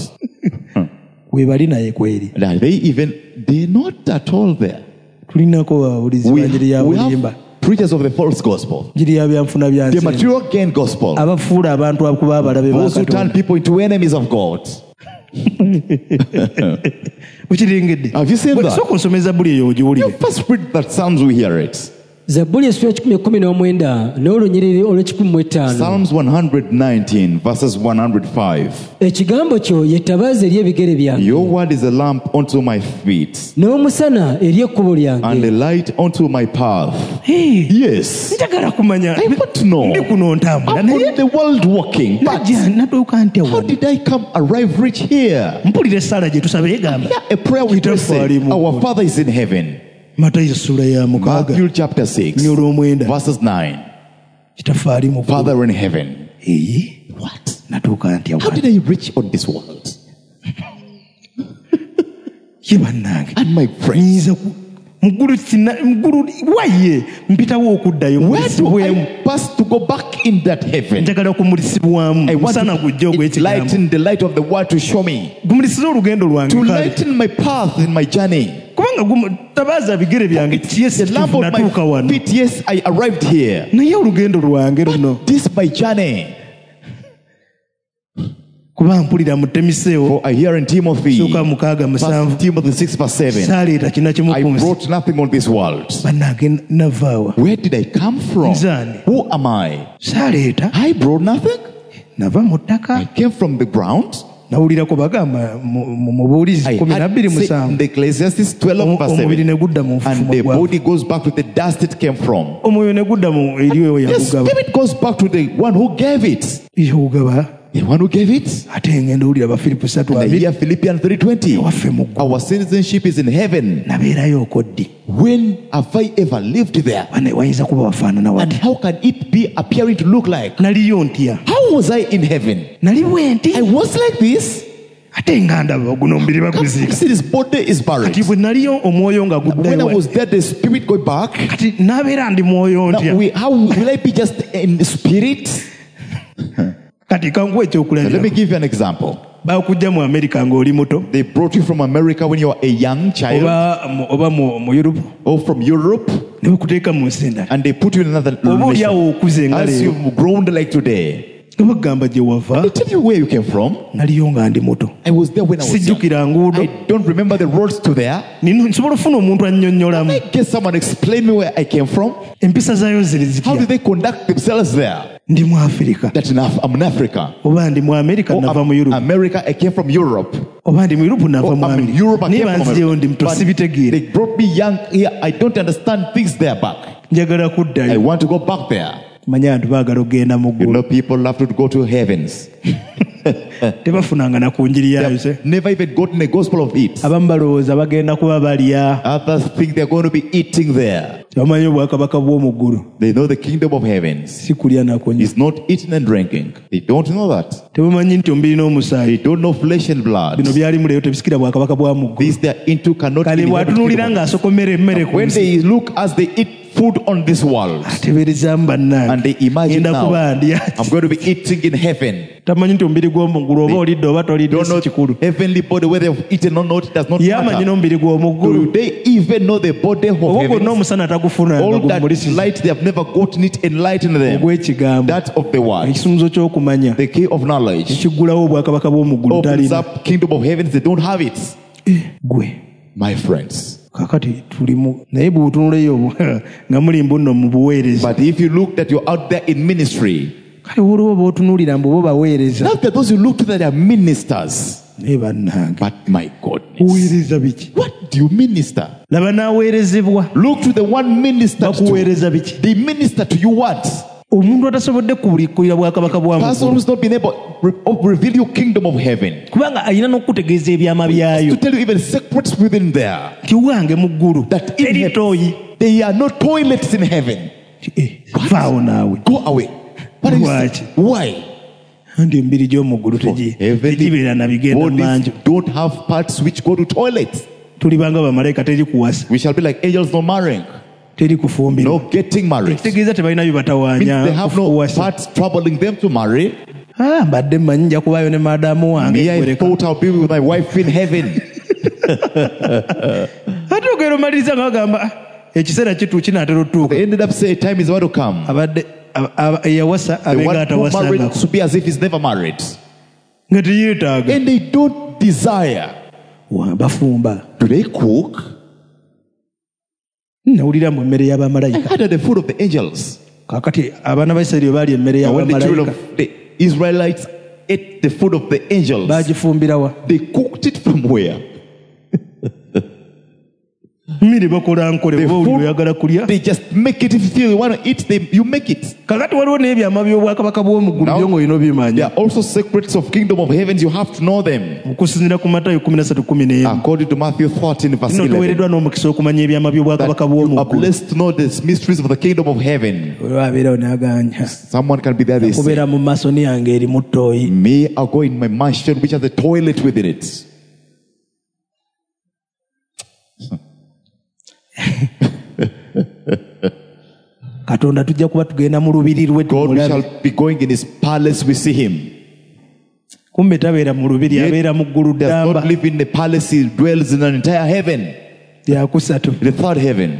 we bali naye kweri Are they even? They're not at all there. tulinako ababuulizi We, banjiri ya we bulimba have preachers of the false gospel, njiri ya byanfuna bya the nsi material gain gospel. abafuula abantu akuba abalabe ba Those who turn katonda people into enemies of God. ukirengedde Have you seen that? sooka nsomeza buli eyo ogiwulire You first read that Psalms, we hear it. zabbuli esula kikumi ekumi n'omwenda n'olunyiriri olw'ekikumi mu etaano Psalms one nineteen, verses one oh five. ekigambo kyo ye ttabaaza eri ebigere byange Your word is a lamp unto my feet n'omusana eri ekkubo and lyange a light unto my path. Hey, Yes. njagala kumanya I want to know. ndi kuno ntambula I'm naye on the world walking, but najja natuuka ntya how wano did I come arrive reach here? mpulira essaala gye tusaba egamba Yeah, a prayer we pray saying, our Father is in heaven. matayo essula ya mukaaga Matthew chapter six, nyo olw'omwenda verses nine. kitaffe ali mu ggulu. Father in heaven. Eyi, What? natuuka ntya How wano did I reach on this world? ye bannange And my friends, nyinza ku- muggulu sina muggulu waye mpitawo okuddayo Where do mulisibwemu I pass to go back in that heaven? njagala kumulisibwamu I want musana gujja to ogw'ekigambo lighten the light of the word to show me, gumulisiza olugendo lwange to kale lighten my path in my journey. kubanga gumu- tabaaza bigere byange yes The lamp of natuuka my wano feet, yes, I arrived here. naye olugendo lwange luno This my journey. kuba mpulira mu temiseewo For I hear in Timothy, sooka mukaaga musanvu First Timothy six verse seven, saaleeta kina kimu I ku nsi brought nothing on this world. bannange navaawa Where did I come from? Nzani. Who am I? saaleeta I brought nothing. nava mu I ttaka came from the ground. nawulirako bagamba mu- mu mu buwulizi I kumi had nabbiri said in musanvu the Ecclesiastes twelve Omu- verse omubiri seven, ne gudda mu and nfufumo the gwawo body goes back to the dust it came from. omwoyo ne gudda mu eriyo The yagugaba spirit goes back to the one who gave it. yagugaba The one who gave it. ate ngenda owulira bafiripu satu And I abiri hear Philippians three twenty. waffe mu ggulu Our citizenship is in heaven. nabeerayo okoddi When have I ever lived there? wane wayinza kuba wafaanana And wati how can it be appearing to look like? naliyo ntya How was I in heaven? nali bwe nti I was like this. ate nga ndaba guno omubiri baguziika See, this body is kati buried. bwe naliyo omwoyo nga When I guddayo was there, the spirit going back. kati nabeera ndi mwoyo Now, ntya we, how will I be just in the spirit? kati kankuwa Now, let me ekyokulabira give you an example. bakujja mu amerika ng'oli muto They brought you from America when you were a young child, oba mu- oba mu mu europe or from Europe, ne bakuteeka mu nsi endala and they put you in another oba oli nation. awo okuze nga As leero you've grown like today, ne bagamba gye wava they tell you where you came from. naliyo nga ndi muto I was there when I was young. sijjukira nguudo I don't remember the roads to there. Nino- nsobola ofuna omuntu annyonnyolamu I guess someone explain me where I came from. empisa zaayo ziri How zitya did they conduct themselves there? ndi mu afirika That in Af- I'm in Africa. oba ndi mu amerika Or nava I'm- mu europe America, I came from Europe. oba ndi mu europe nava Or mu I'm in amerika Europe, I naye came from banziyewo ndi America. muto But sibitegeere they brought me young here. I don't understand things there back. njagala I kuddayo want to go back there. manya abantu baagala okgenda mu You ggulu know, people love to go to heavens. tebafunanga na ku njiri yayo se Never even gotten a gospel of it. abamu balowooza bagenda kuba balya Others think they're going to be eating there. tebamanyi obwakabaka bw'omu ggulu They know the kingdom of heavens si kulya nakunywa is not eating and drinking. They don't know that. tebamanyi nti omubiri They n'omusaayi don't know flesh and blood. bino byalimu leero tebisikira bwakabaka bwa mu ggulu These they are into cannot kale inherit the bw'atunuulira kingdom. ng'asokomera emmere ku When nsi they look as they eat food on this world, ateberezaamu and bannange they imagine ngenda now, kuba ndya I'm going to be eating in heaven. tamanyi nti omubiri gw'omu ggulu oba olidde oba tolidde Don't si know kikulu heavenly body, whether they've eaten or not, it does not ye amanyi matter. n'omubiri gw'omu ggulu Do they even know the body of oba gwonna heaven? omusana tagufunanga All that gumulisiza light, they have never gotten it, enlighten them. ogw'ekigambo That of the word, ekisumuluzo ky'okumanya the key of knowledge, ekiggulawo obwakabaka bw'omu ggulu opens talina up kingdom of heavens. They don't have it, gwe my friends. kakati tulimu naye bw'otunuleyo nga muli mbuno mu buweereza But if you look that you're out there in ministry, kale waliwo b'otunuulira mbu bo baweereza now there are those you look to that are ministers. naye bannange But my goodness, oweereza biki what do you minister? laba n'aweerezebwa Look to the one minister to. bakuweereza biki They minister to you what? omuntu atasobodde kubulikulira bwakabaka bwa Person muggulu who's not been able to reveal you kingdom of heaven. kubanga alina n'okukutegeeza ebyama To byayo tell you even secrets within there. ti wange mu ggulu That in eri heaven, tooyi they are not toilets in heaven. vaawo naawe Go away. What are you Why? saying? Why? anti emibiri gy'omu ggulu tegi- tegibeera na bigenda mu manju Bodies don't have parts which go to toilets. tulibanga bamalayika teri kuwasa We shall be like angels not marrying, teri kufumbira no getting married. kitegeeza tebalina bye Means batawaanya they have no kufuwasa parts troubling them to marry. Ah, mbadde mmanyi nja kubaayo ne maadamu wange Me, I kwereka. thought I'll be with my wife in heaven. ate ogera omaliriza nga bagamba "Ah, ekiseera kitu kinaatera otuuka They ended up saying time is about to come. abadde aba- aba- eyawasa The abenga one who married atawasangako to be as if he's never married. nga teyeetaaga And they don't desire. Wa- bafumba Do they cook? nawulira mu emmere I y'abamalayika had the food of the angels. kakati abaana ba isirayiri baali emmere And when the children y'abamalayika of the Israelites ate the food of the angels, bagifumbirawa they cooked it from where? mmere bakola nkole The oba oli food- oyagala kulya They just make it. If you feel you want to eat, they, you make it. kakati waliwo n'ebyama by'obwakabaka bw'omu ggulu Now- byo ng'olina There obimanya are also secrets of kingdom of heavens. You have to know them. okusinziira ku matayo kumi na ssatu kumi n'emu According to Matthew thirteen, verse nno eleven. toweereddwa n'omukisa okumanya ebyama by'obwakabaka That bw'omu you are ggulu blessed to know the mysteries of the kingdom of heaven. olwo abeerawo n'aganja Someone can be there. They say, kubeera mu masoni yange eri mu ttooyi me, I'll go in my mansion which has a toilet within it. katonda tujja kuba tugenda mu lubiri lwe God, we tumulabe. shall be going in his palace, we see him. Kumbe tabeera mu lubiri, Yet abeera mu ggulu does ddamba not live in the palace, he dwells in an entire heaven, yakusatu. the third heaven.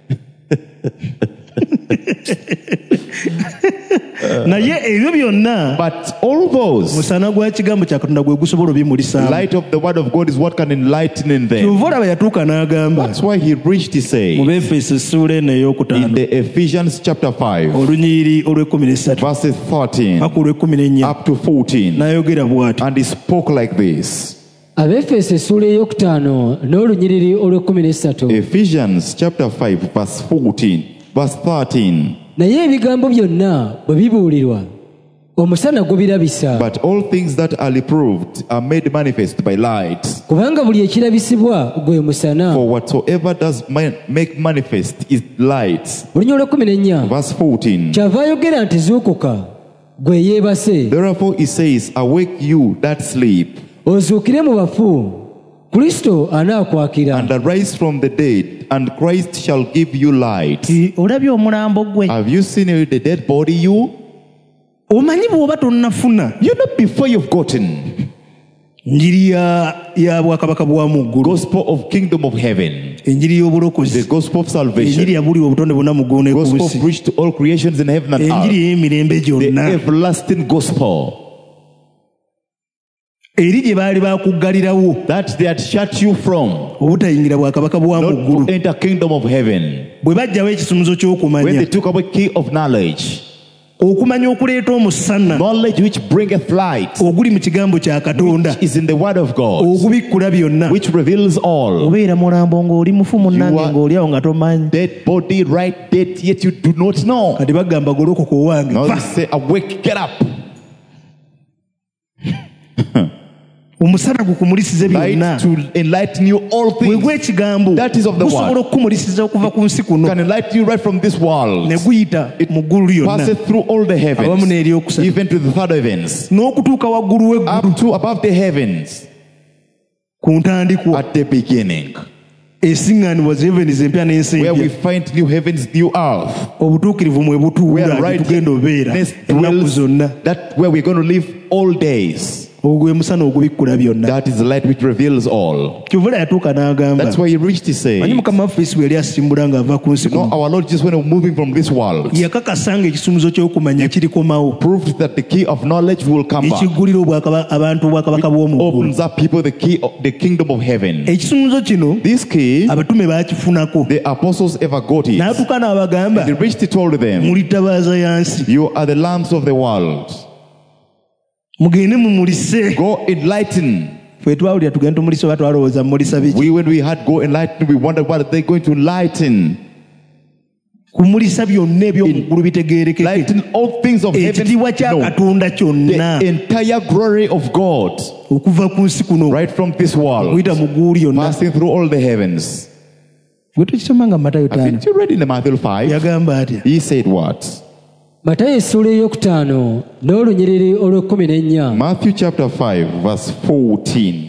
Naye ebyo byonna But all those, musana gwa kigambo kya katonda gwe gusobola obimulisaamu. light of the word of God is what can enlighten in them. Kyova olaba yatuuka n'agamba That's why he reached to mu say Befeso essuula eno in ey'okutaano the Ephesians chapter five, olunyiri olw'ekkumi n'essatu verses thirteen paka olw'ekkumi n'ennya up to fourteen, n'ayogera bw'ati. and he spoke like this. Abefeso essuula eyokutaano n'olunyiriri olw'ekkumi n'essatu. Ephesians chapter five, verse fourteen, verse thirteen. Naye ebigambo byonna bwe bibuulirwa omusana gubirabisa, But all things that are reproved are made manifest by light. kubanga buli ekirabisibwa gwe musana. For whatsoever does man- make manifest is light. Olunyiri olw'ekkumi n'ennya Verse fourteen. kyava ayogera nti zuukuka gwe yeebase, Therefore he says, awake you that sleep, ozuukire mu bafu, Kristo anaakwakira. and arise from the dead, and Christ shall give you light. Olabye omulambo gwe, Have you seen the dead body you? omanyi bw'oba tonnafuna You know before you've gotten njiri ya ya bwakabaka bwa mu ggulu, gospel of kingdom of heaven, enjiri y'obulokozi, the gospel of enjiri salvation, yabulibwa obutonde bwonna mu ggulu ne ku gospel nsi, preached to all creations in heaven and enjiri earth, y'emirembe the gyonna, everlasting gospel, eri gye baali bakuggalirawo that they had shut you from obutayingira bwakabaka bwa mu not ggulu. to enter kingdom of heaven. Bwe bajjawo ekisumuluzo When they ky'okumanya, took away key of knowledge, okumanya okuleeta omusana knowledge which bringeth light, oguli mu kigambo kya katonda, is in the word of God, ogubikkula byonna. which reveals all. Obeera mulambo ng'oli mufu munnange, You are- ng'oli awo nga tomanyi. Dead body, right dead, yet you do not know. Kati bagamba golokoka owange, Now fa. they say, awake, get up. Omusana gukumulisize byonna. Light to enlighten you all Bwe things. gw'ekigambo That is of the gusobola word. okukumulisiza okuva ku nsi kuno Can enlighten you right from this world. ne guyita mu ggulu lyonna Passeth through all the awamu heavens, n'eryokusatu even to the third heavens, n'okutuuka waggulu w'eggulu up to above the heavens, ku ntandikwa at the beginning, esiŋŋaanibwa heavens empya n'ensi where we empya, find new heavens, new earth, obutuukirivu mwe where butuula gye tugenda obeera righteousness ennaku dwells, zonna. that where we're going to live all days. Ogwo gwe musana ogubikkula byonna. That is the light which reveals all. Kyovula yatuuka n'agamba, That's why he reached to say, manyi you mukama waffe Yesu bwe yali asimbula ng'ava ku nsi know, kuno, our Lord just when moving from this world, yakakasa nga ekisumuzo ky'okumanya kirikomawo, proved that the key of knowledge will come back. ekiggulira obwakaba- abantu obwakabaka bw'omu ggulu. Opens up people the key of the kingdom of heaven. Ekisumuzo kino This key, abatume baakifunako, the apostles ever got it. n'atuuka n'abagamba, He reached, he told them, muli ttabaaza ya nsi, you are the lamps of the world. mugende mumulise. Go enlighten. Ffe twawulira tugenda tumulisa oba twalowooza mumulisa biki? We, when we had go enlighten, we wondered what are they going to enlighten. Kumulisa byonna eby'omu ggulu bitegeerekeke, Enlighten all things of heaven. ekitiibwa kya No, katonda kyonna the entire glory of God, okuva ku nsi kuno right from this world, okuyita mu ggulu lyonna. passing through all the heavens. Bwe tukisoma nga mu Matayo ttaano Haven't you read in Matthew five? yagamba atya? He said what? Matayo essuula eyokutaano n'olunyiriri olw'ekkumi n'ennya. Matthew chapter five, verse fourteen.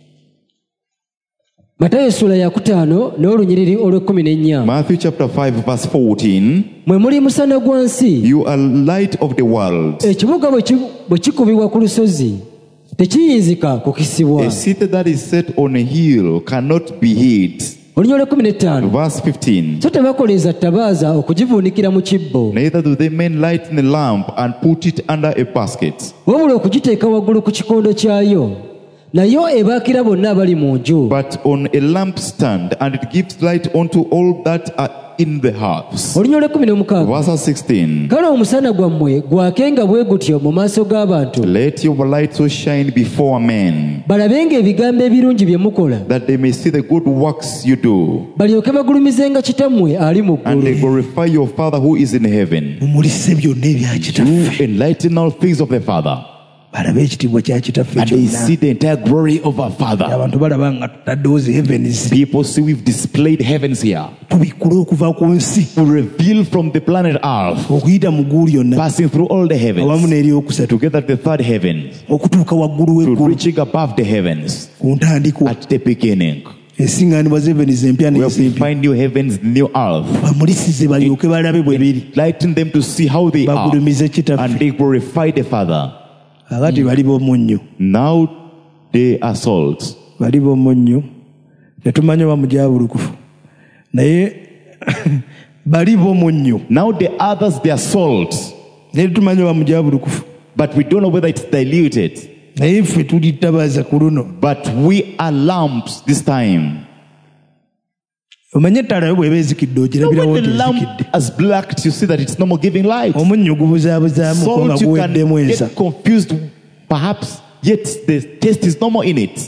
Matayo essuula ya kutaano n'olunyiriri olw'ekkumi n'ennya. Matthew chapter five, verse fourteen. Mwe muli musana gwa nsi, You are light of the world. ekibuga bwe ki- bwe kikubibwa ku lusozi tekiyinzika kukisibwa. A city that is set on a hill cannot be hid. Olunyiriri olw'ekkumi n'ettaano. Verse fifteen. So tebakoleza ttabaaza okugivuunikira mu kibbo, Neither do they men lighten a lamp and put it under a basket, wabula okugiteeka waggulu ku kikondo kyayo, nayo ebaakira bonna abali mu nju. but on a lampstand, and it gives light unto all that are in the house. Olunyiriri olw'ekkumi n'omukaaga. Verse sixteen. Kale omusana gwammwe gwakenga bwe gutyo mu maaso g'abantu, Let your light so shine before men, balabenga ebigambo ebirungi bye mukola, that they may see the good works you do, balyoke bagulumizenga kitammwe ali mu and they ggulu. glorify your Father who is in heaven. mumulise byonna ebya You kitaffe, enlighten all things of the Father, balabe ekitiibwa kya kitaffe and they kyonna. see the entire glory of our Father. Abantu balaba nga tutaddewo zi heavens, People see we've displayed heavens here. tubikkule okuva ku nsi We reveal from the planet Earth, okuyita mu ggulu lyonna passing through all the awamu heavens, n'eryokusatu together the third heaven, okutuuka waggulu to w'eggulu reaching above the heavens ku ntandikwa. at the beginning. esiŋŋaanibwa z'evenizi empya where we n'ensimpi find new heavens, new earth. bamulisize balyoke balabe bwe biri Lighten them to see how they are, bagulumize kitaffe and they glorify the Father. kakati bali b'omunnyo Now they are salt. bali b'omunnyo tetumanyi oba mujabulukufu naye bali b'omunnyo Now the others, they are salt, naye tetumanyi oba mujabulukufu but we don't know whether it's diluted. naye ffe tuli ttabaaza ku luno But we are lamps this time. omanye ettaala yo bw'eba ezikidde Now ogirabirawo when nti the lamp ezikidde has blacked, you see that it's no more giving light. omunnyo gubuzaabuzaamu ko nga Salt, you guweddemu can ensa get confused, perhaps, yet the taste is no more in it.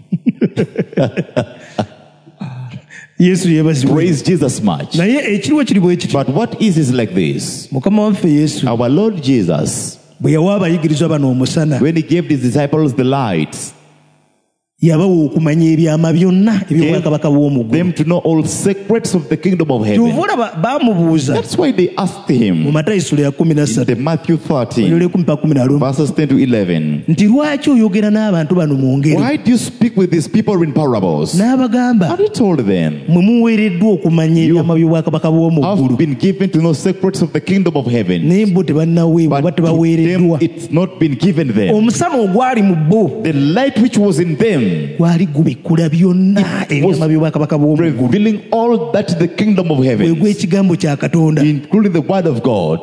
yesu yeebazibwe Praise Jesus much. naye ekiriwo kiri bwe kiti But what is is like this? mukama waffe yesu Our Lord Jesus, bwe yawa abayigirizwa bano omusana when he gave his disciples the light, yabawa okumanya ebyama byonna ebyobwakabaka bw'omu them to know all secrets of the kingdom of heaven. kyova olaba baamubuuza That's why they asked mu him matayo sula ya kumi na in ssatu the Matthew thirteen, onyole kumi pa kumi na lumu verses ten to eleven. nti lwaki oyogera n'abantu bano mu ngero Why do you speak with these people in parables? n'abagamba And he told them, mwe muweereddwa okumanya ebyama by'obwakabaka bw'omu I've ggulu been given to know secrets of the kingdom of heaven, naye bo tebannaweebwa oba but to them tebaweereddwa it's not been given them. omusana ogwali mu bo The light which was in them, gwali gubikkula byonna ebyama by'obwakabaka bw'omu ggulu revealing all that the kingdom of bwe heaven, gw'ekigambo kya katonda including the word of God.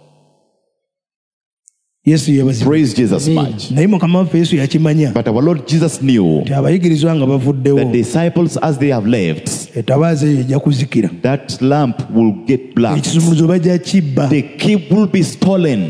yesu yeebazibwa Praise Jesus much. naye mukama waffe yesu yakimanya But our Lord Jesus knew nti abayigirizwa nga the bavuddewo disciples, as they have left, etabaaza eyo ejja kuzikira that lamp will get black. ekisumuluzo bajja kibba The key will be stolen,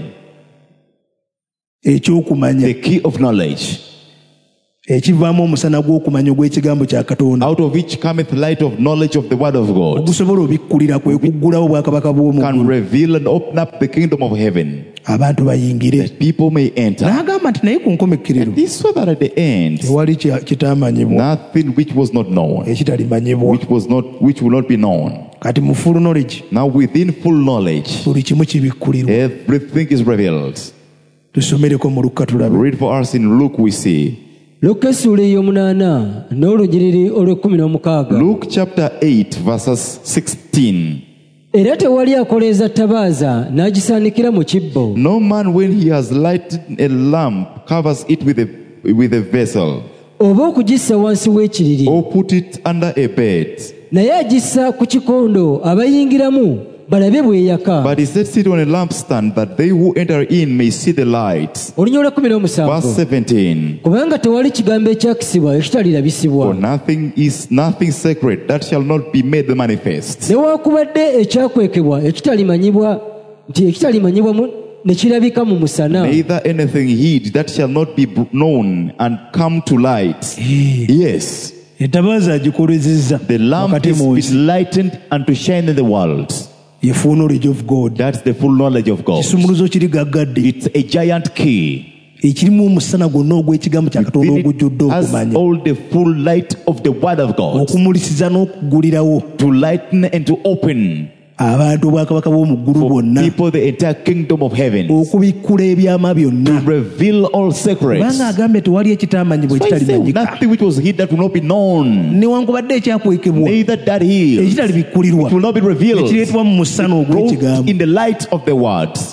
ekyokumanya the key of knowledge, ekivaamu omusana gw'okumanya ogw'ekigambo kya katonda out of which cometh light of knowledge of the word of God, ogusobola obikkulira kwe kuggulawo obwakabaka bw'omu can ggulu reveal and open up the kingdom of heaven, abantu bayingire that people may enter. n'agamba nti naye ku nkomekerero This so that at the end, tewali kya- kitaamanyibwa nothing which was not known, ekitalimanyibwa which was not, which will not be known. kati mu full knowledge Now within full knowledge, buli kimu kibikkulirwa everything is revealed. tusomereko mu lukka tulabe Read for us in Luke, we see. luka essuula ey'omunaana n'olunyiriri olw'ekkumi n'omukaaga Luke chapter eight, verses sixteen. era tewali akoleeza ttabaaza n'agisaanikira mu kibbo No man, when he has lighted a lamp, covers it with a, with a vessel, oba okugissa wansi w'ekiriri or put it under a bed, naye agissa ku kikondo abayingiramu balabe bw'eyaka but he sets it on a lampstand, that they who enter in may see the light. olunyiriri olw'ekkumi Verse n'omusanvu seventeen. kubanga tewali kigambo ekyakisibwa For ekitalirabisibwa nothing is nothing sacred that shall not be made manifest, newaakubadde ekyakwekebwa ekitalimanyibwa nti ekitalimanyibwa mu- ne kirabika mu musana neither anything hid that shall not be br- known and come to light. Yes, etabaaza agikolezezza the lamp wakati is mu is nsi lightened and to shine in the world. ye full knowledge of god That's the full knowledge of God. kisumuluzo kiri gaggadde It's a giant key. ekirimu omusana gwonna ogw'ekigambo kya katonda Within ogujjudde it has okumanya all the full light of the word of God, okumulisiza n'okugulirawo to lighten and to open abantu obwakabaka bw'omu ggulu for bwonna people the entire kingdom of heaven, okubikkula ebyama byonna reveal all secrets. kubanga agambye tewali ekitaamanyibwa So I say, ekitalimanyika nothing which was hid that will not be known, newankubadde ekyakwekebwa neither that healed, ekitali bikkulirwa it will not be revealed, ekireetebwa mu musana brought ogw'ekigambo in the light of the words.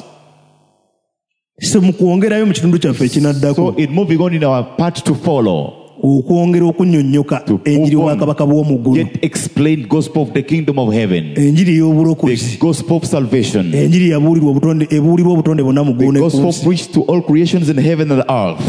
so mu kwongerayo mu kitundu kyaffe ekinaddako So in moving on in our part to follow, okwongera okunnyonnyoka To move enjiri on. obwakabaka bw'omu ggulu get explained gospel of the kingdom of heaven, enjiri the ey'obulokozi gospel of salvation, enjiri yabuulirwa obutonde ebuulirwa obutonde bwonna mu ggulu the ne ku gospel nsi preached to all creations in heaven and earth,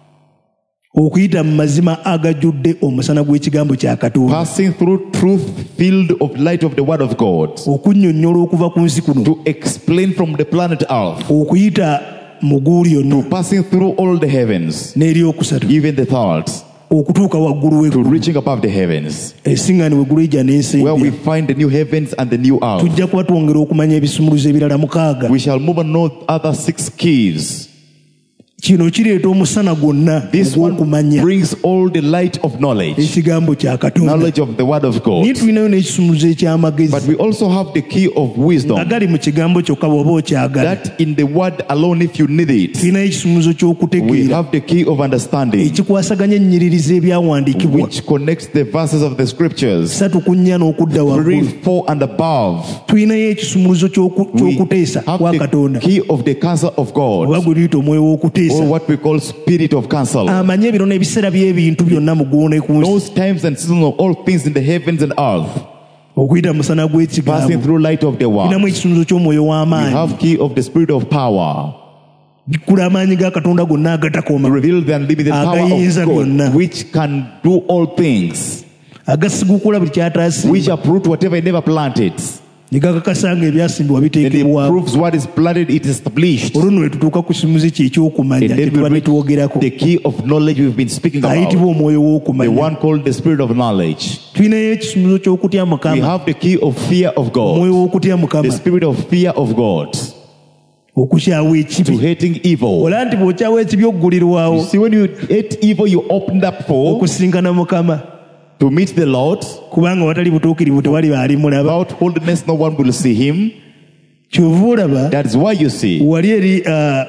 okuyita mu mazima agajjudde omusana gw'ekigambo kya katonda passing through truth filled of light of the word of God, okunnyonnyola okuva ku nsi kuno to explain from the planet earth, okuyita mu guuli yonna passing through all the heavens, n'eryokusatu even the third, okutuuka waggulu to w'eggulu reaching above the heavens, esiŋŋaani weggulu ejja where we n'ensi find the new heavens and the new earth. tujja kuba twongera okumanya ebisumuluzo ebirala mukaaga We shall move on know other six keys. kino kireeta omusana gwonna This one ogw'okumanya brings all the light of knowledge, ekigambo kya Katonda. knowledge of the word of God. Naye tulinayo n'ekisumuluzo But eky'amagezi we also have the key of nga wisdom, gali mu kigambo kyokka bw'oba okyagala. that in the word alone, if you need it, Tulinayo ekisumuluzo we ky'okutegeera have the key of understanding, ekikwasaganya ennyiririza ebyawandiikibwa which connects the verses of the scriptures, satu ku nnya n'okudda three, waggulu. four, and above. Tulinayo ekisumuluzo ky'oku- We ky'okuteesa have kwa the Katonda key of the counsel of oba God, gwe luyita omwoyo w'okuteesa, or what we call spirit of counsel. amanye ebiro n'ebiseera by'ebintu byonna mu ggulu ne ku nsi, Those times and seasons of all things in the heavens and earth, okuyita mu musana passing gw'ekigambo. through light of the Tulinamu word. ekisumuluzo ky'omwoyo We w'amaanyi, have key of the spirit of power, bikkula amaanyi ga Katonda gonna agatakoma, to reveal the unlimited power Agayinza of byonna. God, which can do all things, agasigukula buli ky'ataasimba, which uproot whatever he never planted, ne gakakasa nga ebyasimbibwa and it biteekebwawo. proves what is planted, it is established. Olwo nno we tutuuka ku kisumuluzo kye ekyokumanya And kye then we tubadde reach tuwogerako, the key of knowledge we've been speaking about, ayitibwa omwoyo the w'okumanya. one called the spirit of knowledge. Tulinayo ekisumuluzo ky'okutya We Mukama, have the key of fear of omwoyo God, w'okutya the Mukama, spirit of fear of God, okukyawa to ekibi. hating evil. Ola nti bw'okyawa ekibi okugulirwawo See, when you hate evil, you opened up for okusinkana Mukama, to meet the Lord. kubanga watali butuukirivu tewali alimulaba. Without holiness, no one will see him. Kyova olaba That is why you see wali eri uh,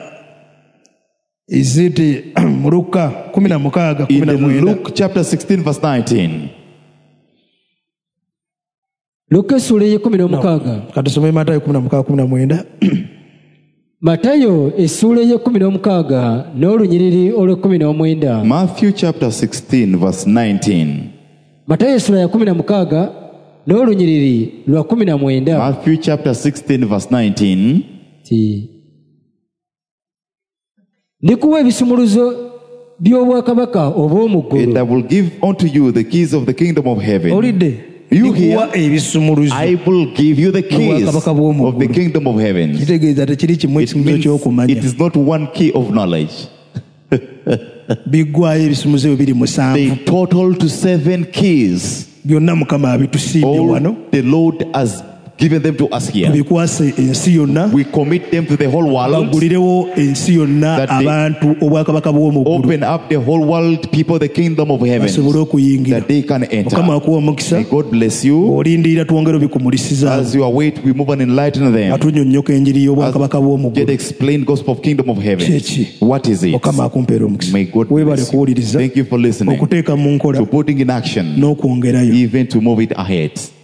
iziti mu Luka kumi na mukaaga kumi in na mwenda Luke chapter sixteen, verse nineteen. luka essuula ey'ekkumi n'omukaaga. katusome Matayo kumi na mukaaga kumi na mwenda. matayo essuula ey'ekkumi n'omukaaga n'olunyiriri olw'ekkumi n'omwenda. Matthew chapter sixteen, verse nineteen. matayo essuula ya kkumi na mukaaga n'olunyiriri lwa kkumi na mwenda. Matthew chapter sixteen, verse nineteen. Ti. ndikuwa ebisumuluzo by'obwakabaka obw'omu And I ggulu. will give unto you the keys of the kingdom of heaven. Olidde You hear? ndikuwa ebisumuluzo. I will give you the keys Obwakabaka bw'omu of the ggulu. kingdom of heaven. Kitegeeza tekiri kimu It ekisumuluzo means ky'okumanya. it is not one key of knowledge. Biggwayo ebisumuluzo ebyo biri musanvu. They total to seven keys. Byonna Mukama abitusiibye All wano. the Lord has given them to us here. Tubikwase ensi yonna, We commit them to the whole world. bagulirewo ensi yonna That they- abantu obwakabaka bw'omu ggulu Open up the whole world, people, the kingdom of heaven, basobole okuyingira. that they can enter. Mukama akuwa omukisa. May God bless you. Olindirira twongere obikumulisiza, As you await, we move and enlighten them. atunnyonnyoka enjiri y'obwakabaka bw'omu Get ggulu. explained gospel of kingdom of heaven. Kyeki? What is it? Mukama akumpeera omukisa. May God Weebale bless you. kuwuliriza, Thank you for listening, okuteeka mu nkola to putting in action, n'okwongerayo. even to move it ahead.